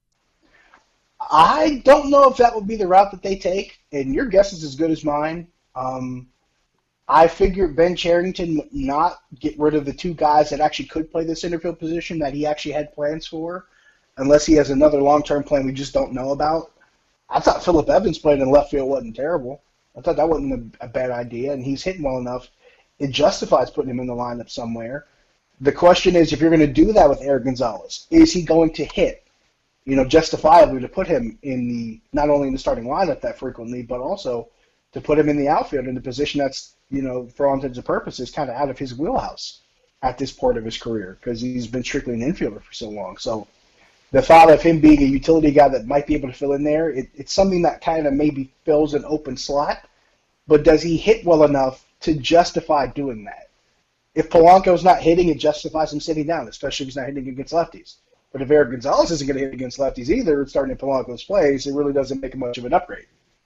I don't know if that would be the route that they take, and your guess is as good as mine. I figured Ben Cherington would not get rid of the 2 guys that actually could play the center field position that he actually had plans for, unless he has another long-term plan we just don't know about. I thought Phillip Evans playing in left field wasn't terrible. I thought that wasn't a bad idea, and he's hitting well enough. It justifies putting him in the lineup somewhere. The question is, if you're going to do that with Eric Gonzalez, is he going to hit, justifiably to put him in not only in the starting lineup that frequently, but also to put him in the outfield in the position that's, for all intents and purposes, kind of out of his wheelhouse at this part of his career, because he's been strictly an infielder for so long. So the thought of him being a utility guy that might be able to fill in there, it's something that kind of maybe fills an open slot, but does he hit well enough to justify doing that? If Polanco's not hitting, it justifies him sitting down, especially if he's not hitting against lefties. But if Eric Gonzalez isn't going to hit against lefties either, starting in Polanco's place, it really doesn't make much of an upgrade.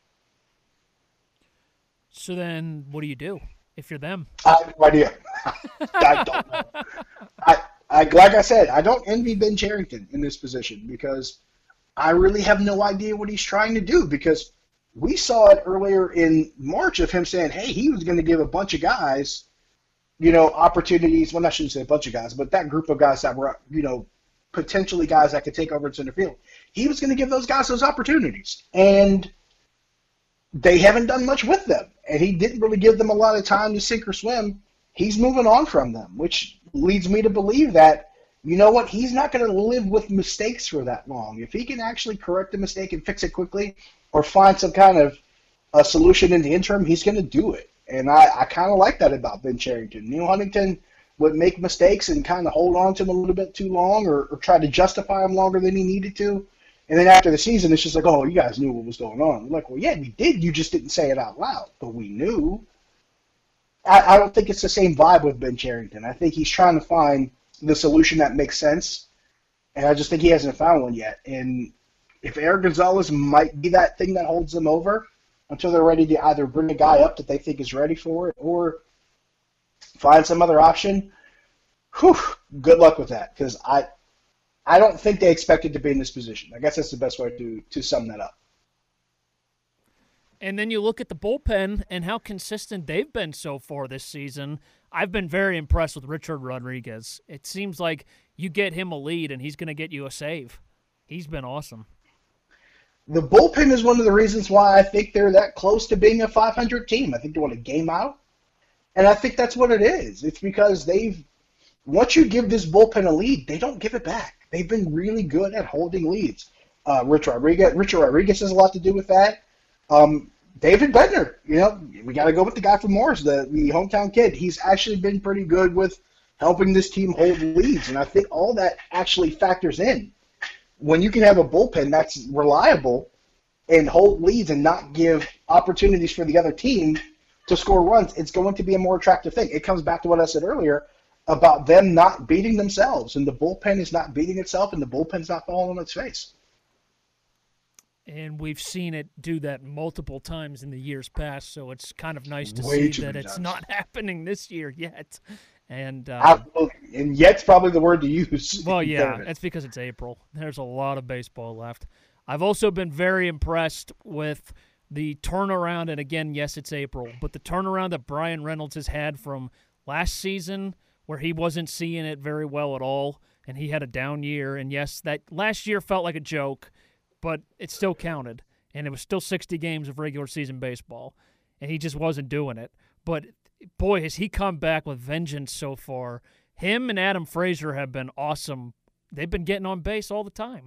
So then what do you do if you're them? I have no idea. I don't know. Like I said, I don't envy Ben Cherington in this position, because I really have no idea what he's trying to do, because we saw it earlier in March of him saying, hey, he was going to give a bunch of guys, opportunities. Well, I shouldn't say a bunch of guys, but that group of guys that were, potentially guys that could take over in center field. He was going to give those guys those opportunities, and they haven't done much with them, and he didn't really give them a lot of time to sink or swim. He's moving on from them, which leads me to believe that, he's not going to live with mistakes for that long. If he can actually correct a mistake and fix it quickly, or find some kind of a solution in the interim, he's going to do it. And I kind of like that about Ben Cherington. Neil Huntington would make mistakes and kind of hold on to him a little bit too long, or try to justify him longer than he needed to. And then after the season, it's just like, oh, you guys knew what was going on. We're like, well, yeah, we did. You just didn't say it out loud, but we knew. I don't think it's the same vibe with Ben Cherington. I think he's trying to find the solution that makes sense, and I just think he hasn't found one yet. And if Eric Gonzalez might be that thing that holds them over until they're ready to either bring a guy up that they think is ready for it or find some other option, Whew, good luck with that, because I don't think they expected to be in this position. I guess that's the best way to sum that up. And then you look at the bullpen and how consistent they've been so far this season. I've been very impressed with Richard Rodriguez. It seems like you get him a lead and he's going to get you a save. He's been awesome. The bullpen is one of the reasons why I think they're that close to being a 500 team. I think they want to game out, and I think that's what it is. It's because once you give this bullpen a lead, they don't give it back. They've been really good at holding leads. Richard Rodriguez has a lot to do with that. David Bednar, we got to go with the guy from Morris, the hometown kid. He's actually been pretty good with helping this team hold leads, and I think all that actually factors in. When you can have a bullpen that's reliable and hold leads and not give opportunities for the other team to score runs, it's going to be a more attractive thing. It comes back to what I said earlier about them not beating themselves, and the bullpen is not beating itself, and the bullpen's not falling on its face. And we've seen it do that multiple times in the years past, so it's kind of nice to Way see too that many it's times. not happening this year yet. And And yet's probably the word to use. well, yeah, that's because it's April. There's a lot of baseball left. I've also been very impressed with the turnaround, and again, yes, it's April, but the turnaround that Brian Reynolds has had from last season where he wasn't seeing it very well at all, and he had a down year. And yes, that last year felt like a joke, but it still counted, and it was still 60 games of regular season baseball, and he just wasn't doing it. But boy, has he come back with vengeance so far. Him and Adam Frazier have been awesome. They've been getting on base all the time.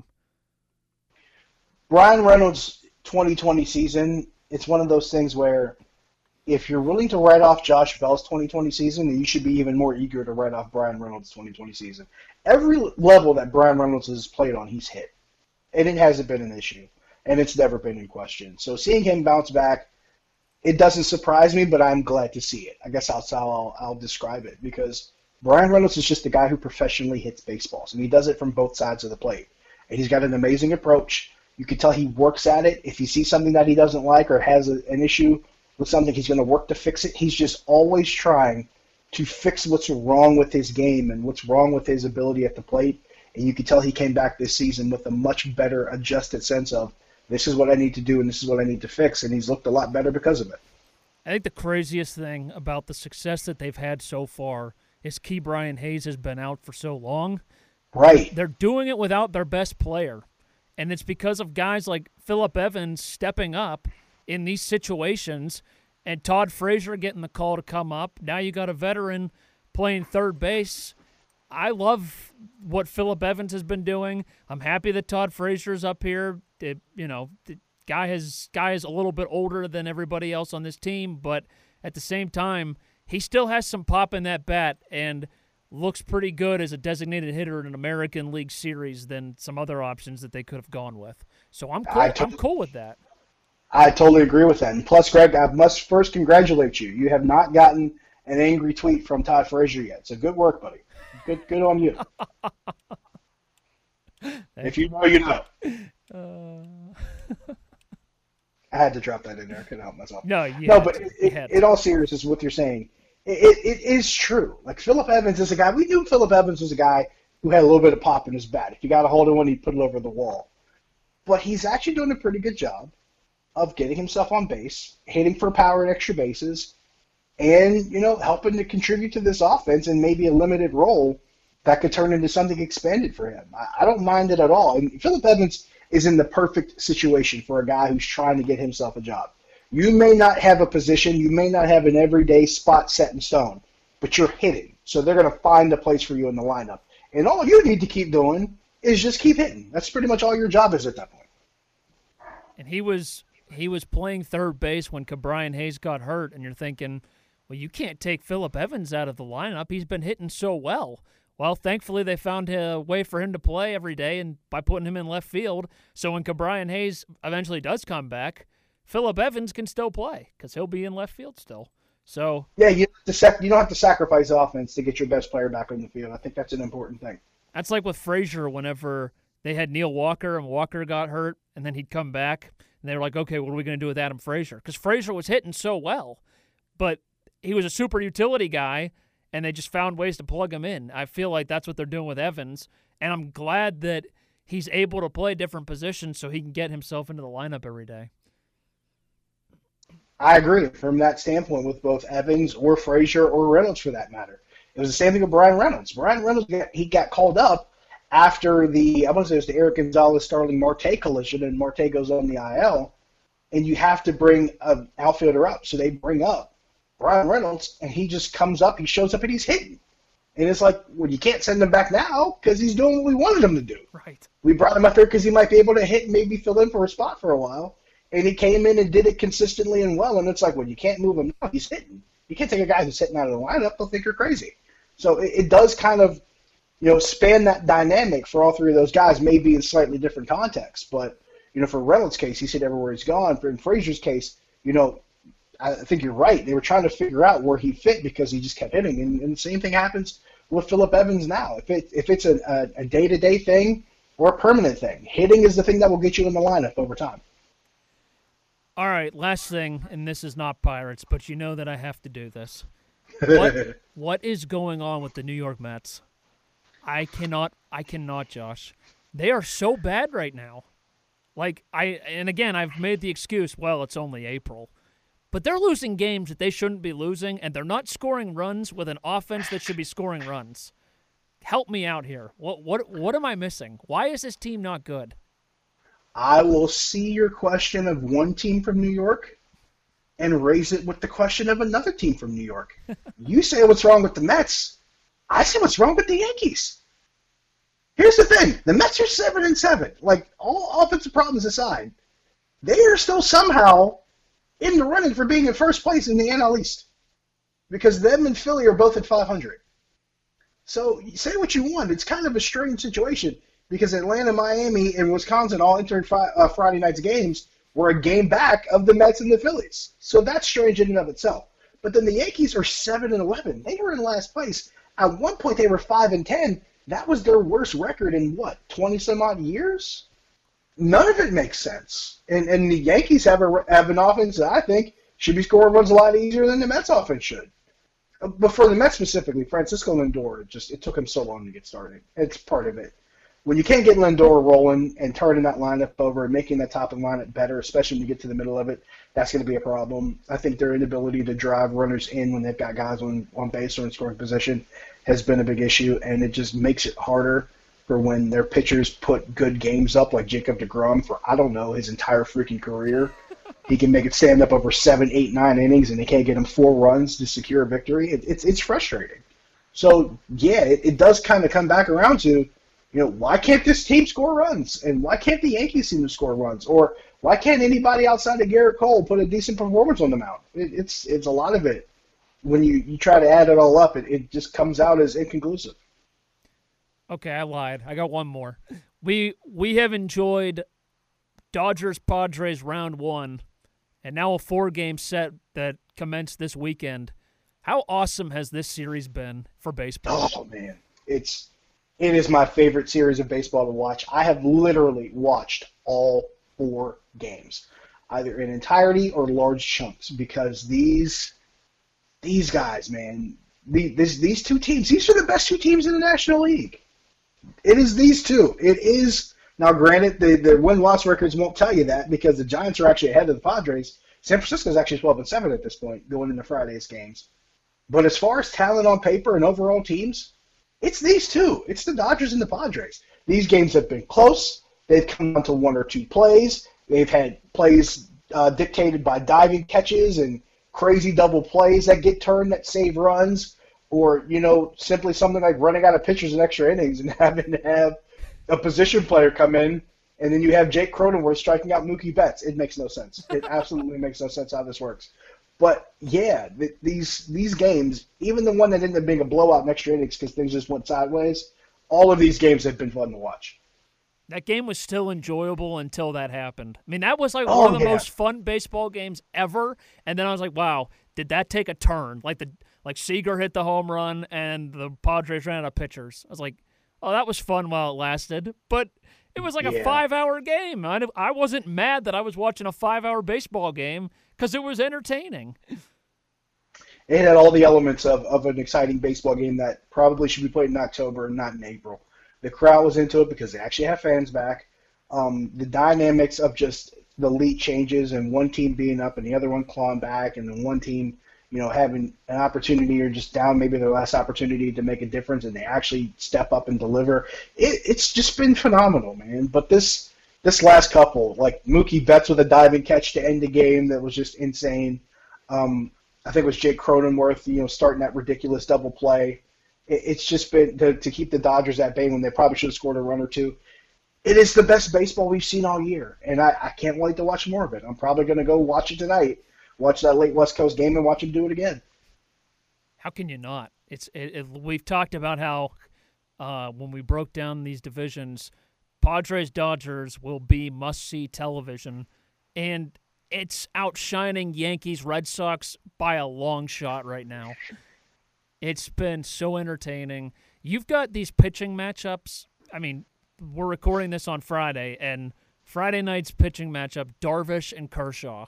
Brian Reynolds' 2020 season, it's one of those things where if you're willing to write off Josh Bell's 2020 season, then you should be even more eager to write off Brian Reynolds' 2020 season. Every level that Brian Reynolds has played on, he's hit. And it hasn't been an issue. And it's never been in question. So seeing him bounce back, it doesn't surprise me, but I'm glad to see it. I guess that's how I'll describe it, because Brian Reynolds is just a guy who professionally hits baseballs, and he does it from both sides of the plate. And he's got an amazing approach. You can tell he works at it. If he sees something that he doesn't like or has an issue with something, he's going to work to fix it. He's just always trying to fix what's wrong with his game and what's wrong with his ability at the plate. And you can tell he came back this season with a much better adjusted sense of, this is what I need to do and this is what I need to fix, and he's looked a lot better because of it. I think the craziest thing about the success that they've had so far is Ke'Bryan Hayes has been out for so long. Right. They're doing it without their best player, and it's because of guys like Phillip Evans stepping up in these situations and Todd Frazier getting the call to come up. Now you got a veteran playing third base. I love what Phillip Evans has been doing. I'm happy that Todd Frazier's up here. The guy is a little bit older than everybody else on this team, but at the same time, he still has some pop in that bat and looks pretty good as a designated hitter in an American League Series than some other options that they could have gone with. So I'm cool. I'm cool with that. I totally agree with that. And plus, Greg, I must first congratulate you. You have not gotten an angry tweet from Todd Frazier yet. So good work, buddy. Good on you. If you know, you know. I had to drop that in there. I couldn't help myself. No, but in all seriousness, what you're saying, it is true. Like, Phillip Evans is a guy, we knew Phillip Evans was a guy who had a little bit of pop in his bat. If you got a hold of one, he'd put it over the wall. But he's actually doing a pretty good job of getting himself on base, hitting for power at extra bases, and, helping to contribute to this offense in maybe a limited role that could turn into something expanded for him. I don't mind it at all. And Phillip Evans is in the perfect situation for a guy who's trying to get himself a job. You may not have a position, you may not have an everyday spot set in stone, but you're hitting. So they're going to find a place for you in the lineup. And all you need to keep doing is just keep hitting. That's pretty much all your job is at that point. And he was playing third base when Ke'Bryan Hayes got hurt, and you're thinking, well, you can't take Phillip Evans out of the lineup. He's been hitting so well. Well, thankfully they found a way for him to play every day and by putting him in left field. So when Ke'Bryan Hayes eventually does come back, Phillip Evans can still play because he'll be in left field still. So yeah, you don't have to sacrifice offense to get your best player back on the field. I think that's an important thing. That's like with Frazier whenever they had Neil Walker and Walker got hurt, and then he'd come back, and they were like, okay, what are we going to do with Adam Frazier? Because Frazier was hitting so well, but he was a super utility guy, and they just found ways to plug him in. I feel like that's what they're doing with Evans, and I'm glad that he's able to play different positions so he can get himself into the lineup every day. I agree from that standpoint with both Evans or Frazier or Reynolds for that matter. It was the same thing with Brian Reynolds. Brian Reynolds, he got called up after I want to say it was the Eric Gonzalez Starling Marte collision, and Marte goes on the IL, and you have to bring an outfielder up. So they bring up Brian Reynolds, and he just comes up, he shows up, and he's hitting. And it's like, well, you can't send him back now because he's doing what we wanted him to do. Right. We brought him up there because he might be able to hit and maybe fill in for a spot for a while. And he came in and did it consistently and well. And it's like, well, you can't move him now. He's hitting. You can't take a guy who's hitting out of the lineup. They'll think you're crazy. So it does kind of, span that dynamic for all three of those guys, maybe in slightly different contexts. But, for Reynolds' case, he's hit everywhere he's gone. In Frazier's case, I think you're right. They were trying to figure out where he fit because he just kept hitting. And the same thing happens with Phillip Evans now. If it's a day-to-day thing or a permanent thing, hitting is the thing that will get you in the lineup over time. All right, last thing, and this is not Pirates, but you know that I have to do this. What is going on with the New York Mets? I cannot, Josh. They are so bad right now. And again, I've made the excuse, well, it's only April. But they're losing games that they shouldn't be losing, and they're not scoring runs with an offense that should be scoring runs. Help me out here. What am I missing? Why is this team not good? I will see your question of one team from New York and raise it with the question of another team from New York. You say what's wrong with the Mets. I say what's wrong with the Yankees. Here's the thing. The Mets are 7-7. All offensive problems aside, they are still somehow in the running for being in first place in the NL East because them and Philly are both at 500. So say what you want. It's kind of a strange situation because Atlanta, Miami, and Wisconsin all entered Friday night's games were a game back of the Mets and the Phillies. So that's strange in and of itself. But then the Yankees are 7-11. They were in last place. At one point, they were 5-10. That was their worst record in 20-some-odd years? None of it makes sense. And the Yankees have an offense that I think should be scoring runs a lot easier than the Mets offense should. But for the Mets specifically, Francisco Lindor, it took him so long to get started. It's part of it. When you can't get Lindor rolling and turning that lineup over and making that top of the lineup better, especially when you get to the middle of it, that's going to be a problem. I think their inability to drive runners in when they've got guys on base or in scoring position has been a big issue, and it just makes it harder for when their pitchers put good games up, like Jacob deGrom for, I don't know, his entire freaking career. He can make it stand up over 7, 8, 9 innings, and they can't get him 4 runs to secure a victory. It's frustrating. So, yeah, it does kind of come back around to, why can't this team score runs? And why can't the Yankees seem to score runs? Or why can't anybody outside of Garrett Cole put a decent performance on the mound? It's a lot of it. When you try to add it all up, it just comes out as inconclusive. Okay, I lied. I got one more. We have enjoyed Dodgers-Padres round 1, and now a 4-game set that commenced this weekend. How awesome has this series been for baseball? Oh, man. It is my favorite series of baseball to watch. I have literally watched all 4 games, either in entirety or large chunks, because these guys, man, these two teams, these are the best 2 teams in the National League. It is these two. It is, now granted, the win-loss records won't tell you that because the Giants are actually ahead of the Padres. San Francisco is actually 12-7 at this point going into Friday's games. But as far as talent on paper and overall teams, it's these two. It's the Dodgers and the Padres. These games have been close. They've come down to 1 or 2 plays. They've had plays dictated by diving catches and crazy double plays that get turned that save runs, or, simply something like running out of pitchers in extra innings and having to have a position player come in, and then you have Jake Cronenworth striking out Mookie Betts. It makes no sense. It absolutely makes no sense how this works. But, yeah, these games, even the one that ended up being a blowout in extra innings because things just went sideways, all of these games have been fun to watch. That game was still enjoyable until that happened. I mean, that was one of the most fun baseball games ever, and then I was like, wow, did that take a turn? Like Seager hit the home run and the Padres ran out of pitchers. I was like, oh, that was fun while it lasted, but it was like a 5-hour game. I wasn't mad that I was watching a 5-hour baseball game because it was entertaining. it had all the elements of an exciting baseball game that probably should be played in October and not in April. The crowd was into it because they actually have fans back. The dynamics of just the lead changes and one team being up and the other one clawing back, and then one team, having an opportunity or just down maybe their last opportunity to make a difference, and they actually step up and deliver. It's just been phenomenal, man. But this last couple, like Mookie Betts with a diving catch to end the game that was just insane. I think it was Jake Cronenworth, starting that ridiculous double play. It's just been to keep the Dodgers at bay when they probably should have scored a run or two. It is the best baseball we've seen all year, and I can't wait to watch more of it. I'm probably going to go watch it tonight, watch that late West Coast game, and watch them do it again. How can you not? We've talked about how when we broke down these divisions, Padres-Dodgers will be must-see television, and it's outshining Yankees-Red Sox by a long shot right now. It's been so entertaining. You've got these pitching matchups. I mean, we're recording this on Friday, and Friday night's pitching matchup, Darvish and Kershaw.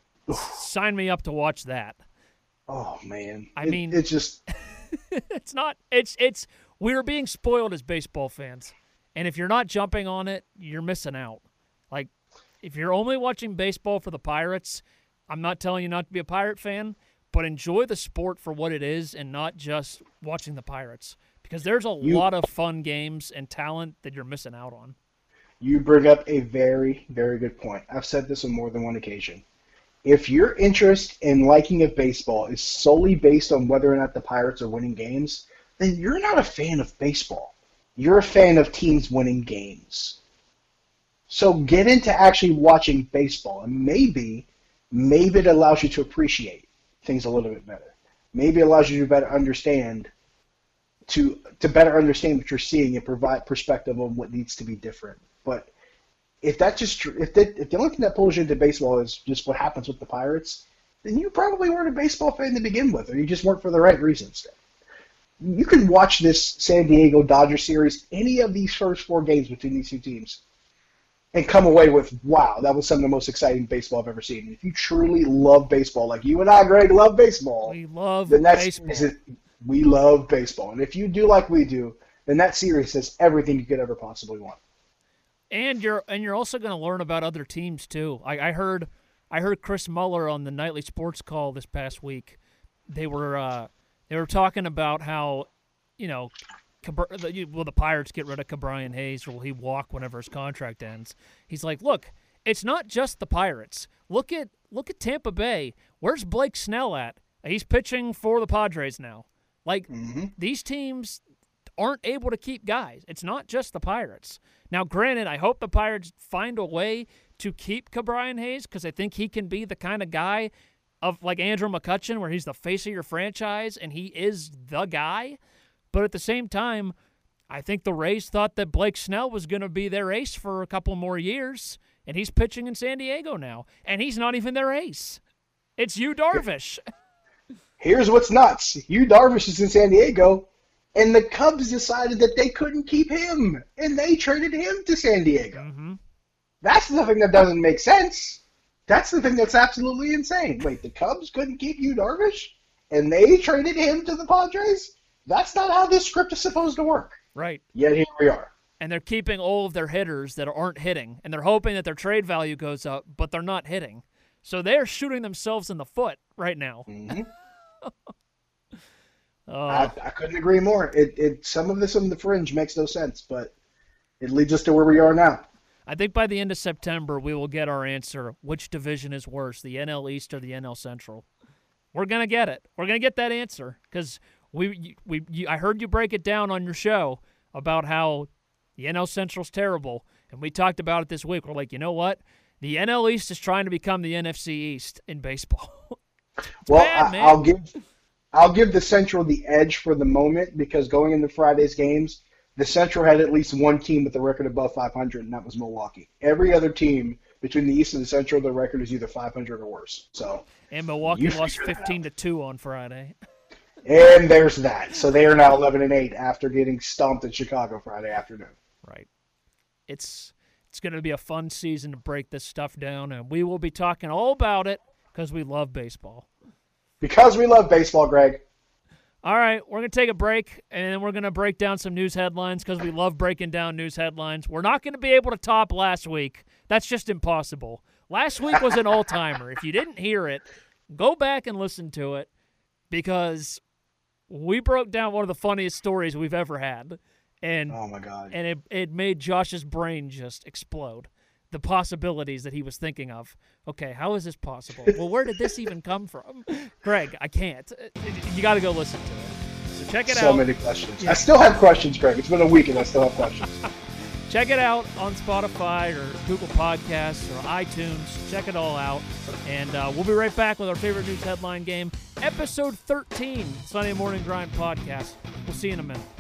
Sign me up to watch that. Oh, man. I mean, it's just... it's not... We're being spoiled as baseball fans, and if you're not jumping on it, you're missing out. Like, if you're only watching baseball for the Pirates, I'm not telling you not to be a Pirate fan, but enjoy the sport for what it is and not just watching the Pirates. Because there's a lot of fun games and talent that you're missing out on. You bring up a very, very good point. I've said this on more than one occasion. If your interest in liking of baseball is solely based on whether or not the Pirates are winning games, then you're not a fan of baseball. You're a fan of teams winning games. So get into actually watching baseball, and maybe it allows you to appreciate things a little bit better. Maybe it allows you to better understand to better understand what you're seeing and provide perspective on what needs to be different. But if the only thing that pulls you into baseball is just what happens with the Pirates, then you probably weren't a baseball fan to begin with, or you just weren't for the right reasons. You can watch this San Diego Dodgers series, any of these first 4 games between these two teams, and come away with, wow, that was some of the most exciting baseball I've ever seen. If you truly love baseball, like you and I, Greg, love baseball, we love baseball. We love baseball. And if you do like we do, then that series has everything you could ever possibly want. And you're also going to learn about other teams too. I heard Chris Muller on the Nightly Sports Call this past week. They were talking about how, will the Pirates get rid of Ke'Bryan Hayes, or will he walk whenever his contract ends? He's like, look, it's not just the Pirates. Look at Tampa Bay. Where's Blake Snell at? He's pitching for the Padres now. Like, these teams aren't able to keep guys. It's not just the Pirates. Now, granted, I hope the Pirates find a way to keep Ke'Bryan Hayes, because I think he can be the kind of guy of like Andrew McCutchen, where he's the face of your franchise and he is the guy. But at the same time, I think the Rays thought that Blake Snell was going to be their ace for a couple more years, and he's pitching in San Diego now, and he's not even their ace. It's Yu Darvish. Here's what's nuts. Yu Darvish is in San Diego, and the Cubs decided that they couldn't keep him, and they traded him to San Diego. Mm-hmm. That's the thing that doesn't make sense. That's the thing that's absolutely insane. Wait, the Cubs couldn't keep Yu Darvish, and they traded him to the Padres? That's not how this script is supposed to work. Right. Yet here we are. And they're keeping all of their hitters that aren't hitting, and they're hoping that their trade value goes up, but they're not hitting. So they're shooting themselves in the foot right now. Mm-hmm. I couldn't agree more. Some of this on the fringe makes no sense, but it leads us to where we are now. I think by the end of September, we will get our answer. Which division is worse, the NL East or the NL Central? We're going to get it. We're going to get that answer because I heard you break it down on your show about how the NL Central's terrible, and we talked about it this week. We're like, you know what? The NL East is trying to become the NFC East in baseball. Well, bad, man. I'll give the Central the edge for the moment because going into Friday's games, the Central had at least one team with a record above 500, and that was Milwaukee. Every other team between the East and the Central, the record is either 500 or worse. And Milwaukee lost 15-2 on Friday. And there's that. So they are now 11-8 after getting stomped in Chicago Friday afternoon. Right. It's going to be a fun season to break this stuff down, and we will be talking all about it because we love baseball. Because we love baseball, Greg. All right, we're going to take a break, and then we're going to break down some news headlines because we love breaking down news headlines. We're not going to be able to top last week. That's just impossible. Last week was an all-timer. If you didn't hear it, go back and listen to it because we broke down one of the funniest stories we've ever had. And, oh, my God. And it made Josh's brain just explode. The possibilities that he was thinking of. Okay, how is this possible? Well, where did this even come from? Greg, I can't. You got to go listen to it. So check it out. So many questions. Yeah. I still have questions, Greg. It's been a week and I still have questions. Check it out on Spotify or Google Podcasts or iTunes. Check it all out. And we'll be right back with our favorite news headline game, episode 13, Sunday Morning Grind podcast. We'll see you in a minute.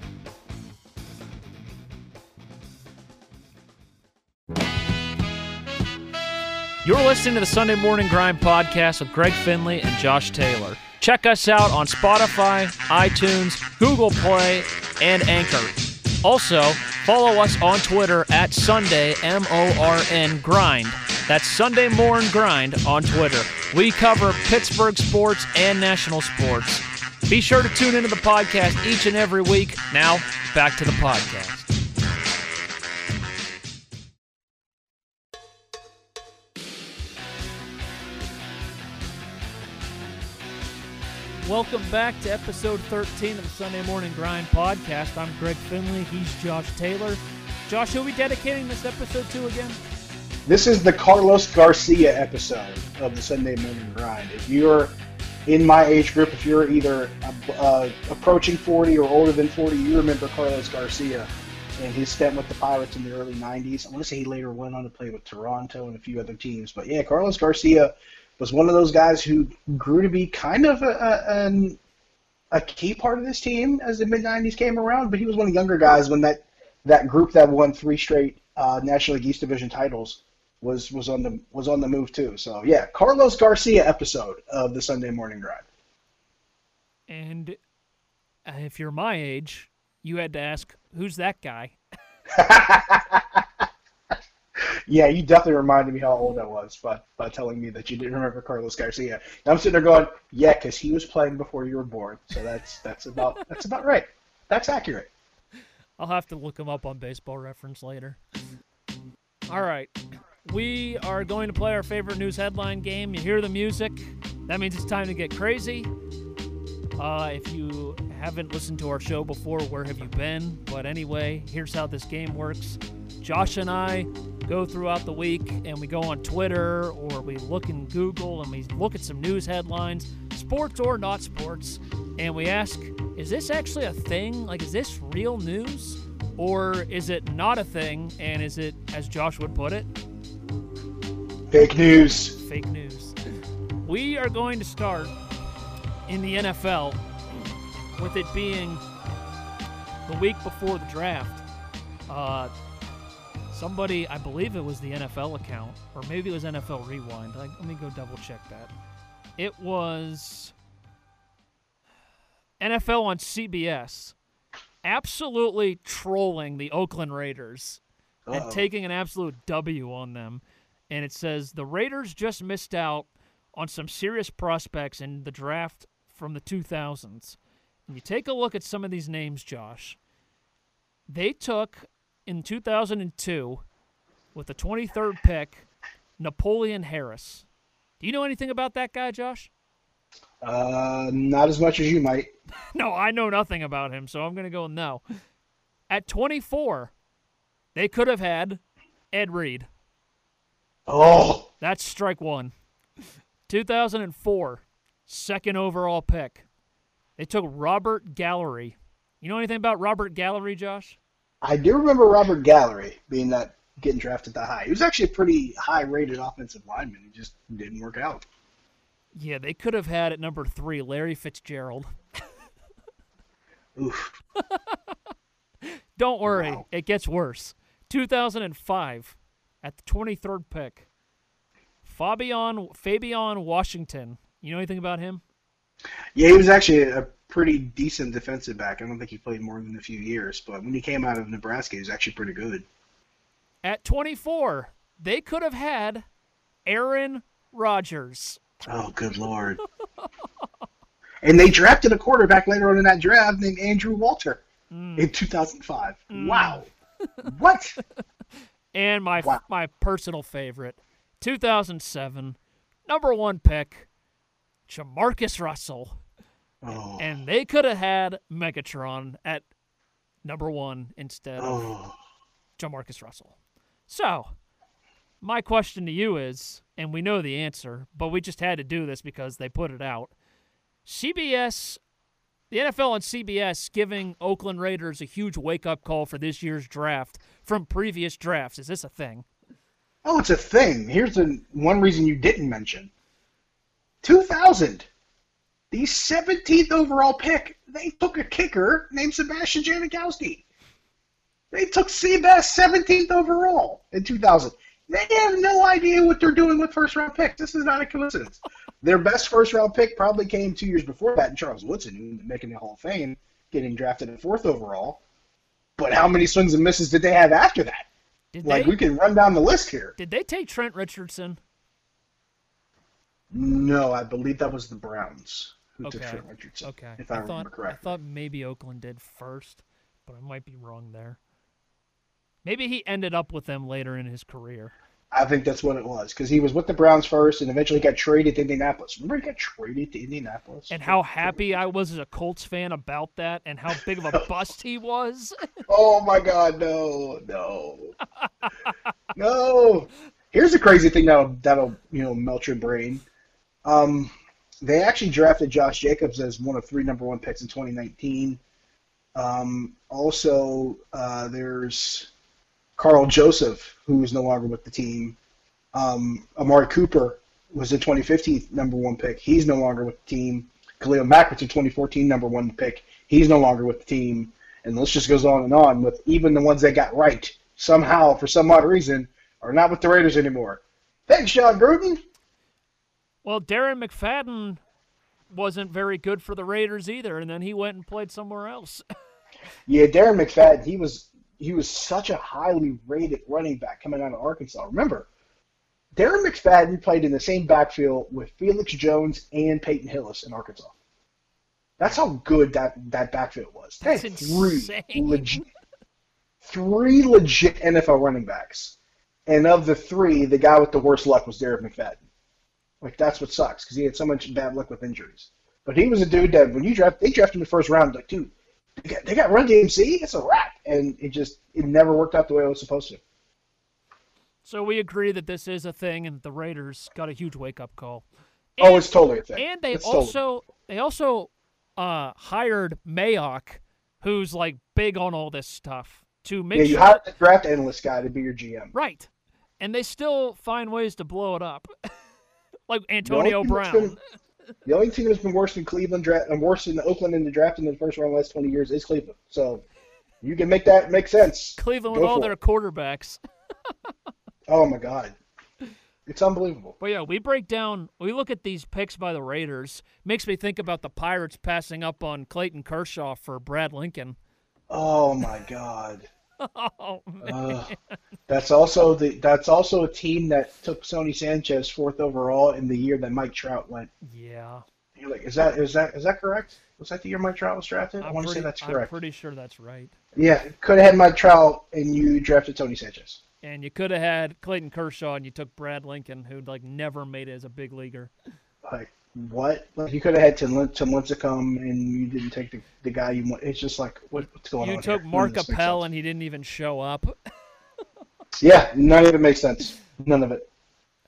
You're listening to the Sunday Morning Grind podcast with Greg Finley and Josh Taylor. Check us out on Spotify, iTunes, Google Play, and Anchor. Also, follow us on Twitter at Sunday MORN Grind. That's Sunday Morn Grind on Twitter. We cover Pittsburgh sports and national sports. Be sure to tune into the podcast each and every week. Now, back to the podcast. Welcome back to episode 13 of the Sunday Morning Grind podcast. I'm Greg Finley. He's Josh Taylor. Josh, who are we dedicating this episode to again? This is the Carlos Garcia episode of the Sunday Morning Grind. If you're in my age group, if you're either approaching 40 or older than 40, you remember Carlos Garcia and his stint with the Pirates in the early 90s. I want to say he later went on to play with Toronto and a few other teams. But yeah, Carlos Garcia was one of those guys who grew to be kind of a key part of this team as the mid-'90s came around, but he was one of the younger guys when that group that won 3 straight National League East Division titles was on the move too. So yeah, Carlos Garcia episode of the Sunday Morning Grind. And if you're my age, you had to ask, who's that guy? Yeah, you definitely reminded me how old I was by telling me that you didn't remember Carlos Garcia. And I'm sitting there going, yeah, because he was playing before you were born. So that's about right. That's accurate. I'll have to look him up on Baseball Reference later. All right. We are going to play our favorite news headline game. You hear the music. That means it's time to get crazy. If you haven't listened to our show before, where have you been? But anyway, here's how this game works. Josh and I go throughout the week and we go on Twitter or we look in Google and we look at some news headlines, sports or not sports, and we ask, is this actually a thing? Like, is this real news? Or is it not a thing? And is it, as Josh would put it, fake news? Fake news. We are going to start in the NFL with it being the week before the draft. Somebody, I believe it was the NFL account, or maybe it was NFL Rewind. Let me go double check that. It was NFL on CBS, absolutely trolling the Oakland Raiders and taking an absolute W on them. And it says, the Raiders just missed out on some serious prospects in the draft from the 2000s. And you take a look at some of these names, Josh. They took, in 2002, with the 23rd pick, Napoleon Harris. Do you know anything about that guy, Josh? Not as much as you might. No, I know nothing about him, so I'm going to go no. At 24, they could have had Ed Reed. Oh! That's strike one. 2004, second overall pick. They took Robert Gallery. You know anything about Robert Gallery, Josh? I do remember Robert Gallery getting drafted that high. He was actually a pretty high-rated offensive lineman. He just didn't work out. Yeah, they could have had at number 3 Larry Fitzgerald. Oof. Don't worry, wow. It gets worse. 2005, at the 23rd pick, Fabian Washington. You know anything about him? Yeah, he was actually a pretty decent defensive back. I don't think he played more than a few years, but when he came out of Nebraska, he was actually pretty good. At 24, they could have had Aaron Rodgers. Oh, good Lord. And they drafted a quarterback later on in that draft named Andrew Walter in 2005. Wow. What? And my personal favorite, 2007, number 1 pick, Jamarcus Russell. Oh. And they could have had Megatron at number 1 instead of Jamarcus Russell. So, my question to you is, and we know the answer, but we just had to do this because they put it out. CBS, the NFL and CBS giving Oakland Raiders a huge wake-up call for this year's draft from previous drafts. Is this a thing? Oh, it's a thing. Here's one reason you didn't mention. 2000, the 17th overall pick, they took a kicker named Sebastian Janikowski. They took Seabass 17th overall in 2000. They have no idea what they're doing with first-round picks. This is not a coincidence. Their best first-round pick probably came 2 years before that in Charles Woodson, making the Hall of Fame, getting drafted at 4th overall. But how many swings and misses did they have after that? We can run down the list here. Did they take Trent Richardson? No, I believe that was the Browns who took Trent Richardson, if I remember correctly. I thought maybe Oakland did first, but I might be wrong there. Maybe he ended up with them later in his career. I think that's what it was, because he was with the Browns first and eventually got traded to Indianapolis. Remember he got traded to Indianapolis? And how happy I was as a Colts fan about that and how big of a bust he was? Oh, my God, no. No. Here's the crazy thing that'll melt your brain. They actually drafted Josh Jacobs as one of 3 number 1 picks in 2019. Also, there's Carl Joseph, who is no longer with the team. Amari Cooper was the 2015 number 1 pick. He's no longer with the team. Khalil Mack was the 2014 number 1 pick. He's no longer with the team. And the list just goes on and on with even the ones that got right somehow, for some odd reason, are not with the Raiders anymore. Thanks, John Gruden. Well, Darren McFadden wasn't very good for the Raiders either, and then he went and played somewhere else. Yeah, Darren McFadden, he was such a highly rated running back coming out of Arkansas. Remember, Darren McFadden played in the same backfield with Felix Jones and Peyton Hillis in Arkansas. That's how good that backfield was. That's They had insane. three legit NFL running backs. And of the 3, the guy with the worst luck was Darren McFadden. That's what sucks, because he had so much bad luck with injuries. But he was a dude that when they drafted him in the first round, like, dude, they got Run DMC? It's a wrap. And it never worked out the way it was supposed to. So we agree that this is a thing and the Raiders got a huge wake-up call. It's totally a thing. And they also hired Mayock, who's big on all this stuff, to make sure. You hired the draft analyst guy to be your GM. Right. And they still find ways to blow it up. Like Antonio Brown. The only team that's been worse than worse than Oakland in the draft in the first round the last 20 years is Cleveland. So you can make that make sense. Cleveland with all their quarterbacks. Oh, my God. It's unbelievable. But, yeah, we look at these picks by the Raiders. Makes me think about the Pirates passing up on Clayton Kershaw for Brad Lincoln. Oh, my God. Oh, man. That's also a team that took Sony Sanchez 4th overall in the year that Mike Trout went. Yeah. You're like, is that correct? Was that the year Mike Trout was drafted? I want to say that's correct. I'm pretty sure that's right. Yeah, could have had Mike Trout and you drafted Tony Sanchez. And you could have had Clayton Kershaw and you took Brad Lincoln, who never made it as a big leaguer. What? You could have had Tim Lincecum and you didn't take the guy you want. It's just what's going on here? You took Mark Appel and he didn't even show up. Yeah, none of it makes sense. None of it.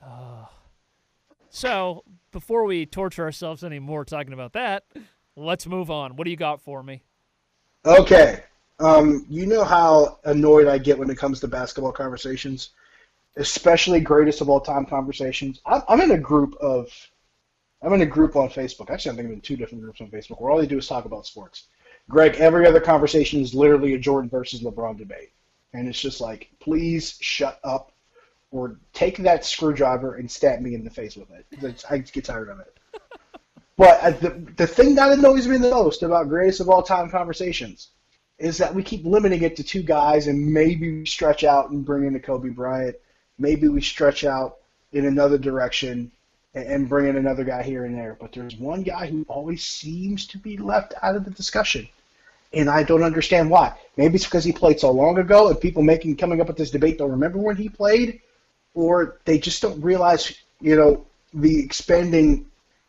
So, before we torture ourselves anymore talking about that, let's move on. What do you got for me? Okay. You know how annoyed I get when it comes to basketball conversations, especially greatest of all time conversations. I'm in a group on Facebook. Actually, I think I'm in 2 different groups on Facebook where all they do is talk about sports. Greg, every other conversation is literally a Jordan versus LeBron debate. And it's just please shut up or take that screwdriver and stab me in the face with it. I get tired of it. But the thing that annoys me the most about greatest of all time conversations is that we keep limiting it to 2 guys and maybe we stretch out and bring in a Kobe Bryant. Maybe we stretch out in another direction. and bring in another guy here and there. But there's one guy who always seems to be left out of the discussion, and I don't understand why. Maybe it's because he played so long ago, and people coming up with this debate don't remember when he played, or they just don't realize, the expanding,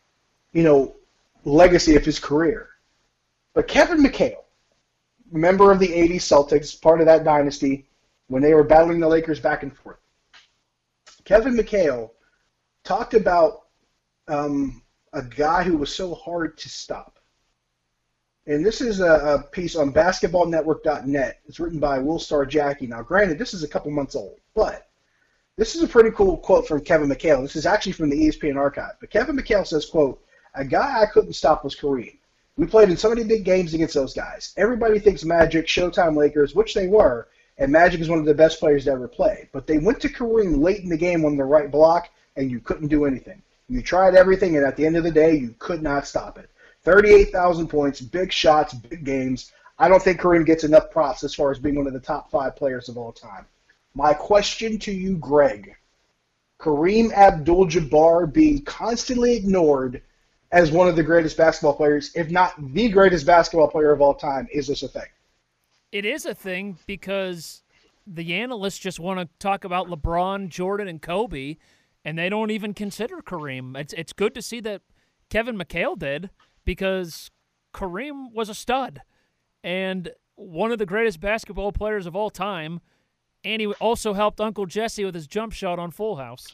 legacy of his career. But Kevin McHale, member of the 80s Celtics, part of that dynasty, when they were battling the Lakers back and forth. Kevin McHale talked about a guy who was so hard to stop. And this is a piece on basketballnetwork.net. It's written by Will Star Jackie. Now, granted, this is a couple months old, but this is a pretty cool quote from Kevin McHale. This is actually from the ESPN archive. But Kevin McHale says, quote, "A guy I couldn't stop was Kareem. We played in so many big games against those guys. Everybody thinks Magic, Showtime Lakers, which they were, and Magic is one of the best players to ever play. But they went to Kareem late in the game on the right block, and you couldn't do anything. You tried everything, and at the end of the day, you could not stop it. 38,000 points, big shots, big games. I don't think Kareem gets enough props as far as being one of the top 5 players of all time." My question to you, Greg, Kareem Abdul-Jabbar being constantly ignored as one of the greatest basketball players, if not the greatest basketball player of all time, is this a thing? It is a thing because the analysts just want to talk about LeBron, Jordan, and Kobe, and they don't even consider Kareem. It's good to see that Kevin McHale did, because Kareem was a stud and one of the greatest basketball players of all time, and he also helped Uncle Jesse with his jump shot on Full House.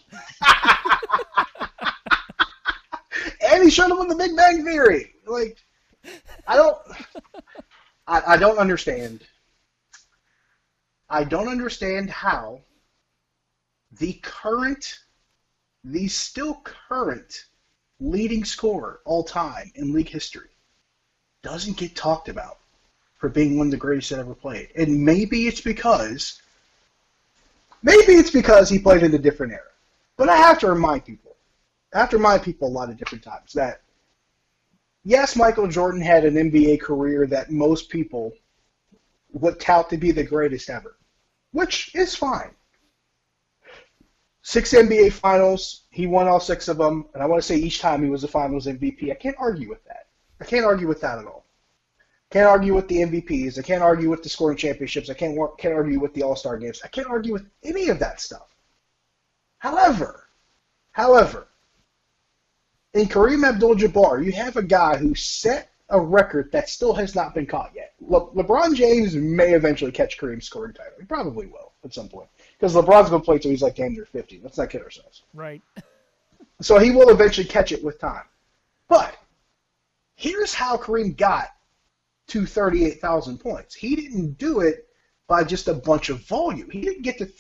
And he showed him on The Big Bang Theory. I don't understand. I don't understand how the still current leading scorer all time in league history doesn't get talked about for being one of the greatest that ever played. And maybe it's because he played in a different era. But I have to remind people a lot of different times that, yes, Michael Jordan had an NBA career that most people would tout to be the greatest ever, which is fine. 6 NBA Finals, he won all 6 of them, and I want to say each time he was a Finals MVP. I can't argue with that. I can't argue with that at all. Can't argue with the MVPs. I can't argue with the scoring championships. I can't argue with the All-Star games. I can't argue with any of that stuff. However, in Kareem Abdul-Jabbar, you have a guy who set a record that still has not been caught yet. LeBron James may eventually catch Kareem's scoring title. He probably will at some point. Because LeBron's going to play till he's damn near 50. Let's not kid ourselves. Right. So he will eventually catch it with time. But here's how Kareem got to 38,000 points. He didn't do it by just a bunch of volume. He didn't get to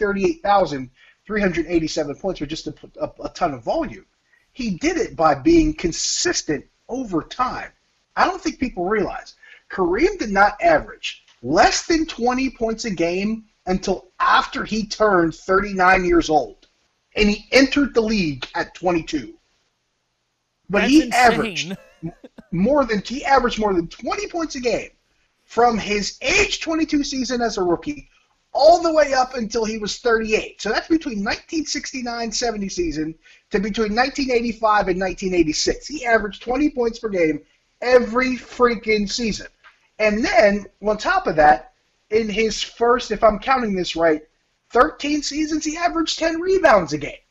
38,387 points with just a ton of volume. He did it by being consistent over time. I don't think people realize Kareem did not average less than 20 points a game until after he turned 39 years old. And he entered the league at 22. But That's he insane. averaged more than 20 points a game from his age 22 season as a rookie all the way up until he was 38. So that's between 1969-70 season to between 1985 and 1986. He averaged 20 points per game every freaking season. And then, on top of that, in his first, if I'm counting this right, 13 seasons, he averaged 10 rebounds a game.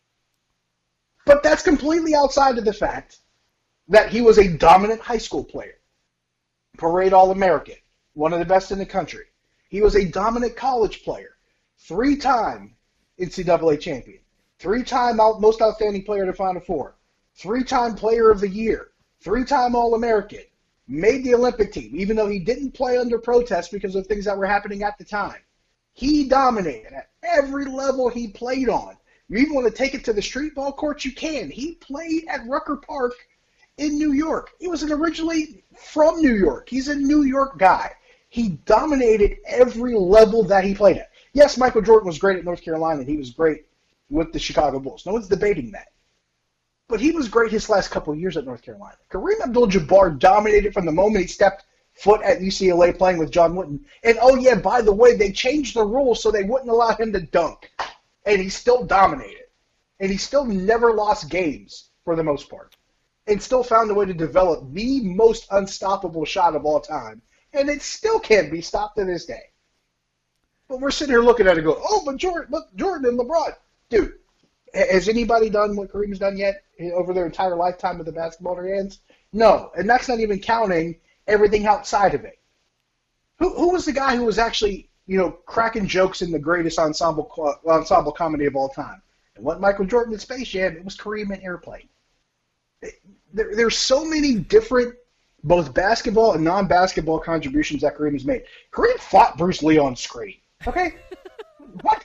But that's completely outside of the fact that he was a dominant high school player, parade All-American, one of the best in the country. He was a dominant college player, 3-time NCAA champion, 3-time most outstanding player to Final Four, 3-time player of the year, 3-time All-American, made the Olympic team, even though he didn't play under protest because of things that were happening at the time. He dominated at every level he played on. You even want to take it to the street ball courts, you can. He played at Rucker Park in New York. He was originally from New York. He's a New York guy. He dominated every level that he played at. Yes, Michael Jordan was great at North Carolina, and he was great with the Chicago Bulls. No one's debating that. But he was great his last couple of years at North Carolina. Kareem Abdul-Jabbar dominated from the moment he stepped foot at UCLA playing with John Wooden. And, oh, yeah, by the way, they changed the rules so they wouldn't allow him to dunk. And he still dominated. and he still never lost games for the most part, and still found a way to develop the most unstoppable shot of all time, and it still can't be stopped to this day. But we're sitting here looking at it and go, oh, but Jordan and LeBron. Dude, has anybody done what Kareem's done yet over their entire lifetime with the basketball in their hands? No, and that's not even counting everything outside of it. Who was the guy who was actually, cracking jokes in the greatest ensemble comedy of all time? And what Michael Jordan in Space Jam, it was Kareem in Airplane. There's so many different, both basketball and non-basketball contributions that Kareem has made. Kareem fought Bruce Lee on screen. Okay? What?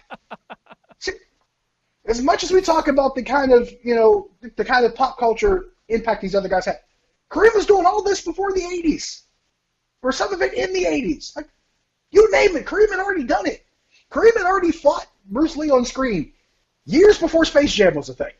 As much as we talk about the kind of pop culture impact these other guys had, Kareem was doing all this before the 80s. Or some of it in the 80s. Like, you name it, Kareem had already done it. Kareem had already fought Bruce Lee on screen years before Space Jam was a thing.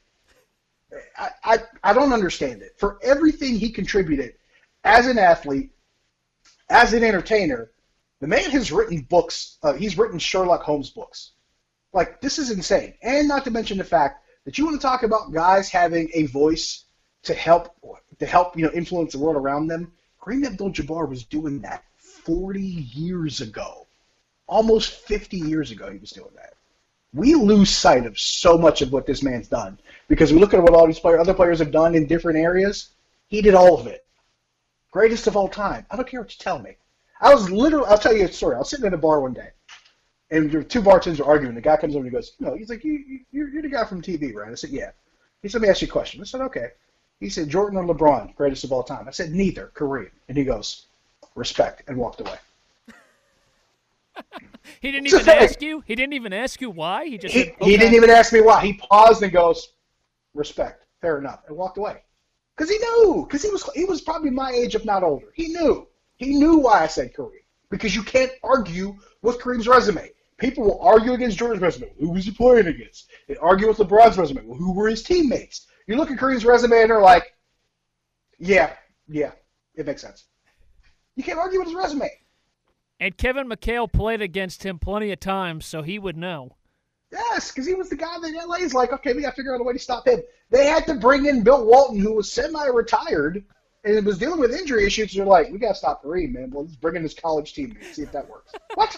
I don't understand it. For everything he contributed as an athlete, as an entertainer, the man has written books. He's written Sherlock Holmes books. Like, this is insane. And not to mention the fact that you want to talk about guys having a voice to help influence the world around them. Kareem Abdul-Jabbar was doing that 40 years ago. Almost 50 years ago he was doing that. We lose sight of so much of what this man's done because we look at what all these other players have done in different areas. He did all of it. Greatest of all time. I don't care what you tell me. I'll tell you a story. I was sitting at a bar one day, and the two bartenders are arguing. The guy comes over and he goes, he's like, you're the guy from TV, right? I said, yeah. He said, let me ask you a question. I said, okay. He said, Jordan or LeBron, greatest of all time? I said, neither, Kareem. And he goes, respect, and walked away. He didn't even ask you? He didn't even ask you why? He just said, okay. He didn't even ask me why. He paused and goes, respect, fair enough, and walked away. Because he knew. Because he was probably my age, if not older. He knew. He knew why I said Kareem. Because you can't argue with Kareem's resume. People will argue against Jordan's resume. Who was he playing against? They argue with LeBron's resume. Well, who were his teammates? You look at Kareem's resume and they're like, yeah, it makes sense. You can't argue with his resume. And Kevin McHale played against him plenty of times, so he would know. Yes, because he was the guy that LA's like, okay, we got to figure out a way to stop him. They had to bring in Bill Walton, who was semi-retired, and was dealing with injury issues. They're like, we got to stop Kareem, man. Well, let's bring in his college teammate, see if that works. What?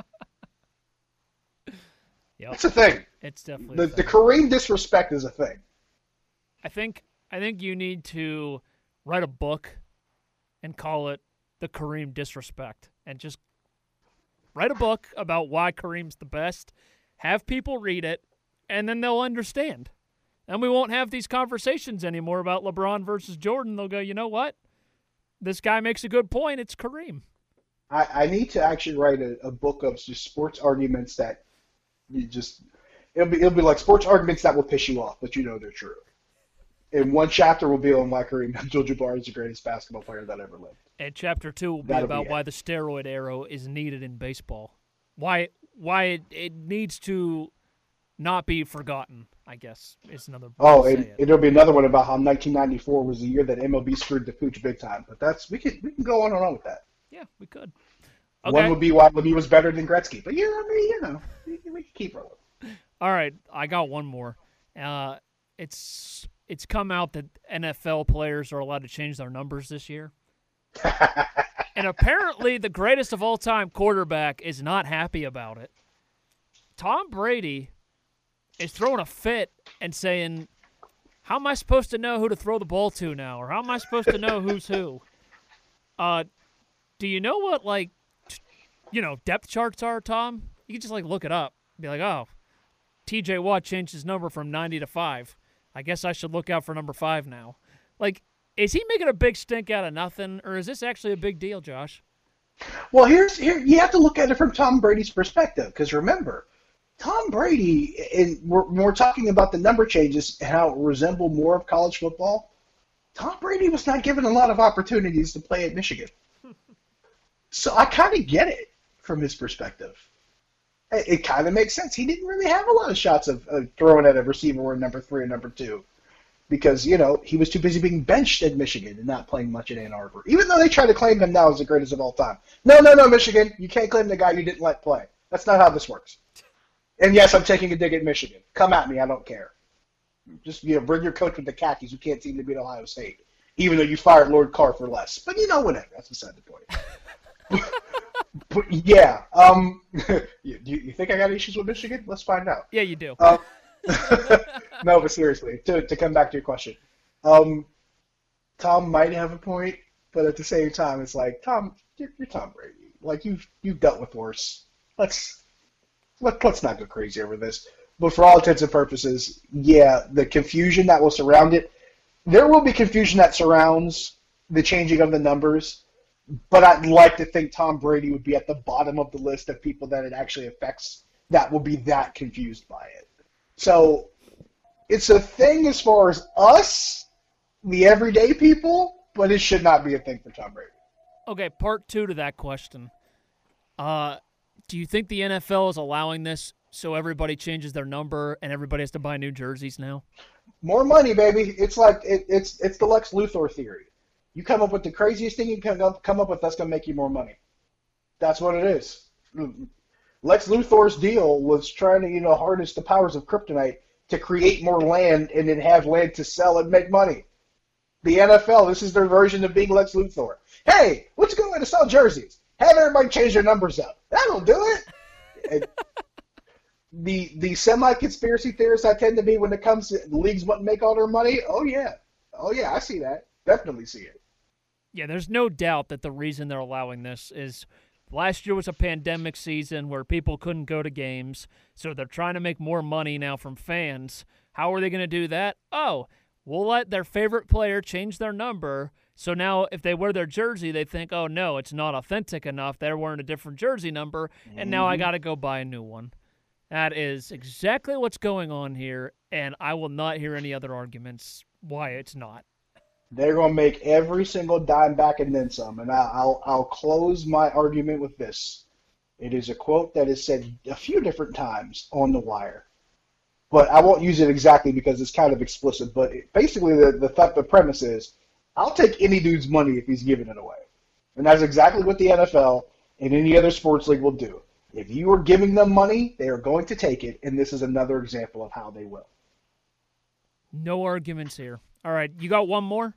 Yep. It's a thing. It's definitely the Kareem disrespect is a thing. I think you need to write a book and call it The Kareem Disrespect, and just write a book about why Kareem's the best, have people read it, and then they'll understand. And we won't have these conversations anymore about LeBron versus Jordan. They'll go, you know what? This guy makes a good point. It's Kareem. I need to actually write a book of just sports arguments that it'll be like sports arguments that will piss you off, but you know they're true. And one chapter will be on why Kareem Abdul-Jabbar is the greatest basketball player that ever lived. And chapter 2 will be about why the steroid era is needed in baseball. Why it needs to not be forgotten, I guess, is another book. It'll be another one about how 1994 was the year that MLB screwed the pooch big time. But we can go on and on with that. Yeah, we could. Okay. One would be why Lemieux was better than Gretzky. But we can keep rolling. All right, I got one more. It's come out that NFL players are allowed to change their numbers this year. And apparently the greatest of all time quarterback is not happy about it. Tom Brady is throwing a fit and saying, how am I supposed to know who to throw the ball to now? Or how am I supposed to know who's who? Do you know what, depth charts are, Tom? You can just, look it up. Be like, oh, T.J. Watt changed his number from 90 to 5. I guess I should look out for number 5 now. Is he making a big stink out of nothing, or is this actually a big deal, Josh? Well, here you have to look at it from Tom Brady's perspective, because remember, Tom Brady, and we're talking about the number changes and how it resemble more of college football. Tom Brady was not given a lot of opportunities to play at Michigan. So I kind of get it from his perspective. It kind of makes sense. He didn't really have a lot of shots of throwing at a receiver in number 3 or number 2 because, he was too busy being benched at Michigan and not playing much at Ann Arbor, even though they try to claim him now as the greatest of all time. No, Michigan. You can't claim the guy you didn't let play. That's not how this works. And yes, I'm taking a dig at Michigan. Come at me. I don't care. Just bring your coach with the khakis who can't seem to beat Ohio State, even though you fired Lord Carr for less. But whatever. That's beside the point. But yeah, you think I got issues with Michigan? Let's find out. Yeah, you do. No, but seriously, to come back to your question, Tom might have a point, but at the same time, it's like Tom, you're Tom Brady. Like you've dealt with worse. Let's not go crazy over this. But for all intents and purposes, yeah, the confusion that will surround it, there will be confusion that surrounds the changing of the numbers. But I'd like to think Tom Brady would be at the bottom of the list of people that it actually affects that will be that confused by it. So it's a thing as far as us, the everyday people, but it should not be a thing for Tom Brady. Okay, part 2 to that question. Do you think the NFL is allowing this so everybody changes their number and everybody has to buy new jerseys now? More money, baby. It's like it's the Lex Luthor theory. You come up with the craziest thing you can come up with that's going to make you more money. That's what it is. Lex Luthor's deal was trying to harness the powers of kryptonite to create more land and then have land to sell and make money. The NFL, this is their version of being Lex Luthor. Hey, let's go in to sell jerseys. Have everybody change their numbers up. That'll do it. The semi-conspiracy theorists I tend to be when it comes to the leagues wanting to make all their money, oh yeah, I see that. Definitely see it. Yeah, there's no doubt that the reason they're allowing this is last year was a pandemic season where people couldn't go to games, so they're trying to make more money now from fans. How are they going to do that? Oh, we'll let their favorite player change their number, so now if they wear their jersey, they think, oh, no, it's not authentic enough. They're wearing a different jersey number, and now I got to go buy a new one. That is exactly what's going on here, and I will not hear any other arguments why it's not. They're going to make every single dime back and then some. And I'll close my argument with this. It is a quote that is said a few different times on The Wire. But I won't use it exactly because it's kind of explicit. But basically the premise is, I'll take any dude's money if he's giving it away. And that's exactly what the NFL and any other sports league will do. If you are giving them money, they are going to take it. And this is another example of how they will. No arguments here. All right, you got one more?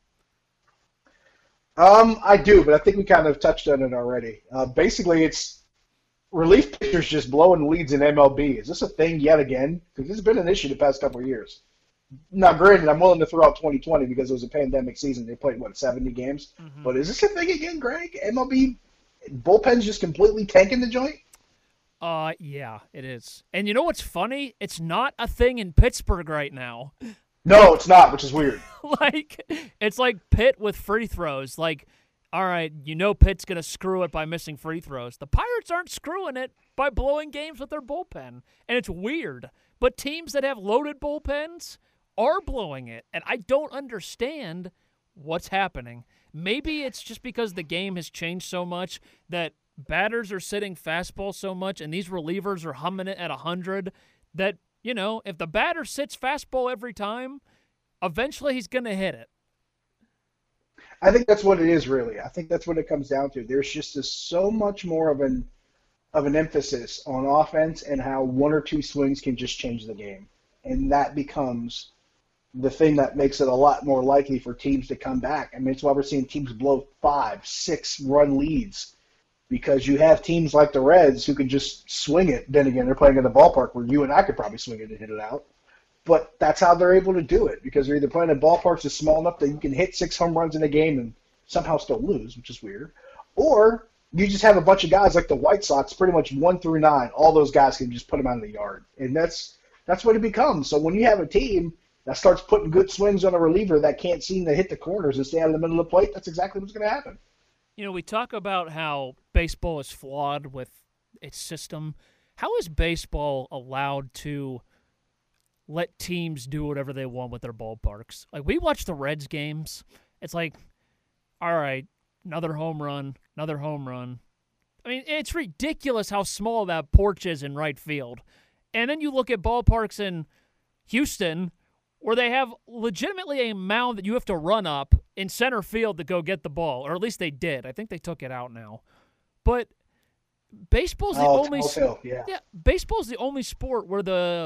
I do, but I think we kind of touched on it already. Basically, it's relief pitchers just blowing leads in MLB. Is this a thing yet again? Because this has been an issue the past couple of years. Now, granted, I'm willing to throw out 2020 because it was a pandemic season. They played, 70 games? Mm-hmm. But is this a thing again, Greg? MLB bullpen's just completely tanking the joint? Yeah, it is. And you know what's funny? It's not a thing in Pittsburgh right now. No, it's not, which is weird. It's like Pitt with free throws. Like, all right, Pitt's going to screw it by missing free throws. The Pirates aren't screwing it by blowing games with their bullpen. And it's weird. But teams that have loaded bullpens are blowing it. And I don't understand what's happening. Maybe it's just because the game has changed so much that batters are sitting fastball so much and these relievers are humming it at 100 that, if the batter sits fastball every time, eventually he's going to hit it. I think that's what it is, really. I think that's what it comes down to. There's just so much more of an emphasis on offense and how one or two swings can just change the game. And that becomes the thing that makes it a lot more likely for teams to come back. I mean, it's why we're seeing teams blow 5, 6 run leads, because you have teams like the Reds who can just swing it. Then again, they're playing in a ballpark where you and I could probably swing it and hit it out. But that's how they're able to do it, because they're either playing in ballparks that's small enough that you can hit 6 home runs in a game and somehow still lose, which is weird, or you just have a bunch of guys like the White Sox, pretty much 1 through 9. All those guys can just put them out of the yard, and that's what it becomes. So when you have a team that starts putting good swings on a reliever that can't seem to hit the corners and stay out of the middle of the plate, that's exactly what's going to happen. We talk about how baseball is flawed with its system. How is baseball allowed to let teams do whatever they want with their ballparks? Like, we watch the Reds games. It's like, all right, another home run. I mean, it's ridiculous how small that porch is in right field. And then you look at ballparks in Houston where they have legitimately a mound that you have to run up in center field to go get the ball, or at least they did. I think they took it out now. But baseball's the only baseball's the only sport where the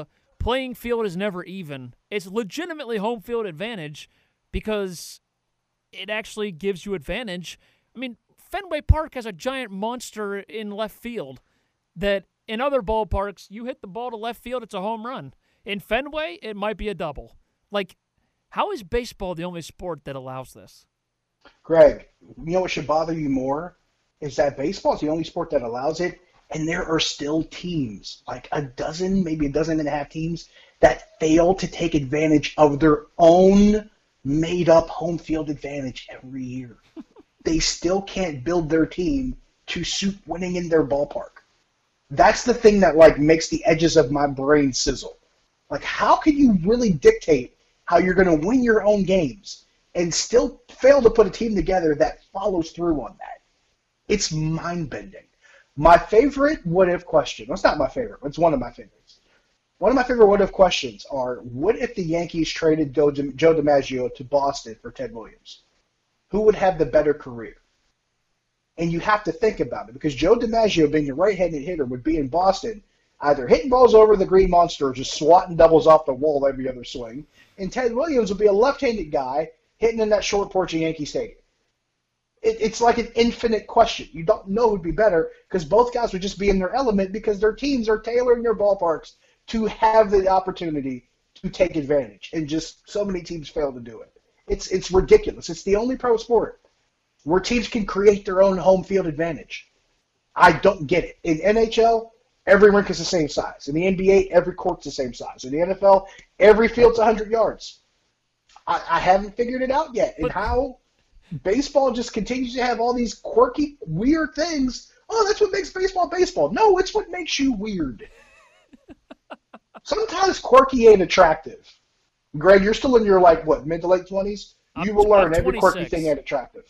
playing field is never even. It's legitimately home field advantage because it actually gives you advantage. I mean, Fenway Park has a giant monster in left field that in other ballparks, you hit the ball to left field, it's a home run. In Fenway, it might be a double. Like, how is baseball the only sport that allows this? Greg, you know what should bother you more is that baseball is the only sport that allows it, and there are still teams, like a dozen, maybe a dozen and a half teams, that fail to take advantage of their own made-up home field advantage every year. They still can't build their team to suit winning in their ballpark. That's the thing that like makes the edges of my brain sizzle. Like, how can you really dictate how you're going to win your own games and still fail to put a team together that follows through on that? It's mind-bending. My favorite what-if question, well, it's not my favorite, it's one of my favorites. One of my favorite what-if questions are, what if the Yankees traded Joe DiMaggio to Boston for Ted Williams? Who would have the better career? And you have to think about it, because Joe DiMaggio, being a right-handed hitter, would be in Boston either hitting balls over the green monster or just swatting doubles off the wall every other swing, and Ted Williams would be a left-handed guy hitting in that short porch of Yankee Stadium. It's like an infinite question. You don't know who'd be better because both guys would just be in their element because their teams are tailoring their ballparks to have the opportunity to take advantage, and just so many teams fail to do it. It's ridiculous. It's the only pro sport where teams can create their own home field advantage. I don't get it. In NHL, every rink is the same size. In the NBA, every court's the same size. In the NFL, every field's 100 yards. I haven't figured it out yet. And how baseball just continues to have all these quirky, weird things. Oh, that's what makes baseball baseball. No, it's what makes you weird. Sometimes quirky ain't attractive. Greg, you're still in your, like, what, mid to late 20s? You will learn every quirky thing ain't attractive.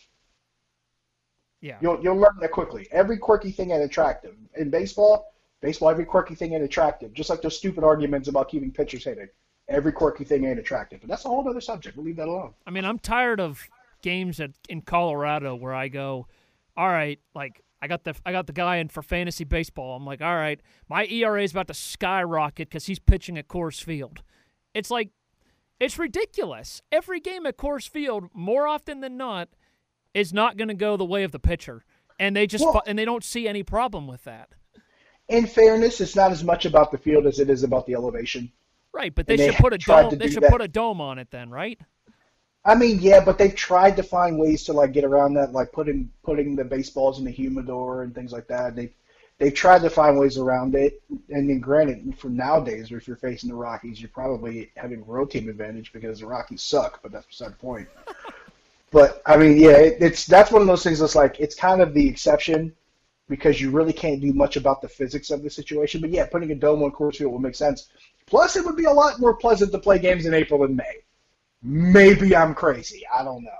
Yeah. You'll learn that quickly. Every quirky thing ain't attractive. In baseball, every quirky thing ain't attractive. Just like those stupid arguments about keeping pitchers hitting. Every quirky thing ain't attractive. But that's a whole other subject. We'll leave that alone. I mean, I'm tired of games in Colorado where I go, all right, like I got the guy in for fantasy baseball. I'm like, all right, my ERA is about to skyrocket because he's pitching at Coors Field. It's like, it's ridiculous. Every game at Coors Field, more often than not, is not going to go the way of the pitcher, and they don't see any problem with that. In fairness, it's not as much about the field as it is about the elevation. Right, but they should put a dome. They should put a dome on it then, right? I mean, yeah, but they've tried to find ways to like get around that, like putting the baseballs in the humidor and things like that. They've tried to find ways around it. And then, granted, for nowadays, if you're facing the Rockies, you're probably having a road team advantage because the Rockies suck. But that's beside the point. But I mean, yeah, that's one of those things that's like it's kind of the exception because you really can't do much about the physics of the situation. But yeah, putting a dome on Coors Field would make sense. Plus, it would be a lot more pleasant to play games in April and May. Maybe I'm crazy. I don't know.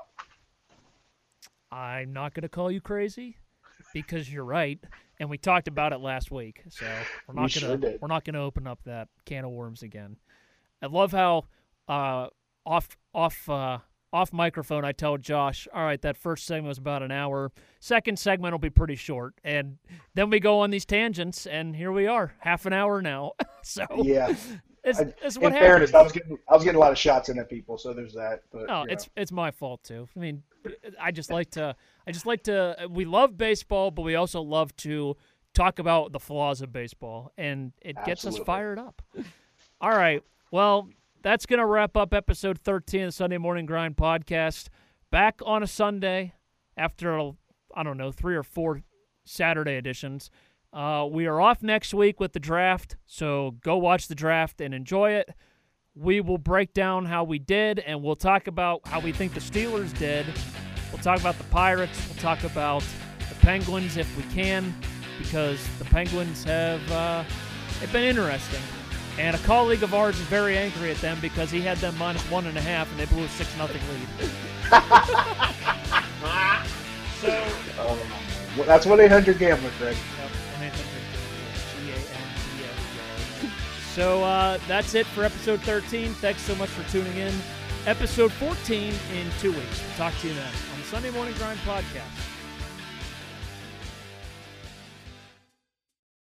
I'm not going to call you crazy because you're right, and we talked about it last week. So we're not going to open up that can of worms again. I love how off microphone I tell Josh, all right, that first segment was about an hour. Second segment will be pretty short, and then we go on these tangents, and here we are, half an hour now. So yeah. It's what in fairness, I was getting a lot of shots in at people, so there's that. But, no, it's my fault too. I mean, I just like to. We love baseball, but we also love to talk about the flaws of baseball, and it gets us fired up. All right, well, that's gonna wrap up episode 13 of the Sunday Morning Grind podcast. Back on a Sunday after 3 or 4 Saturday editions. We are off next week with the draft, so go watch the draft and enjoy it. We will break down how we did, and we'll talk about how we think the Steelers did. We'll talk about the Pirates. We'll talk about the Penguins if we can, because the Penguins have they've been interesting. And a colleague of ours is very angry at them because he had them -1.5, and they blew a 6-0 lead. Well, that's 1-800-GAMBLER, Greg. So that's it for episode 13. Thanks so much for tuning in. Episode 14 in 2 weeks. We'll talk to you then on the Sunday Morning Grind podcast.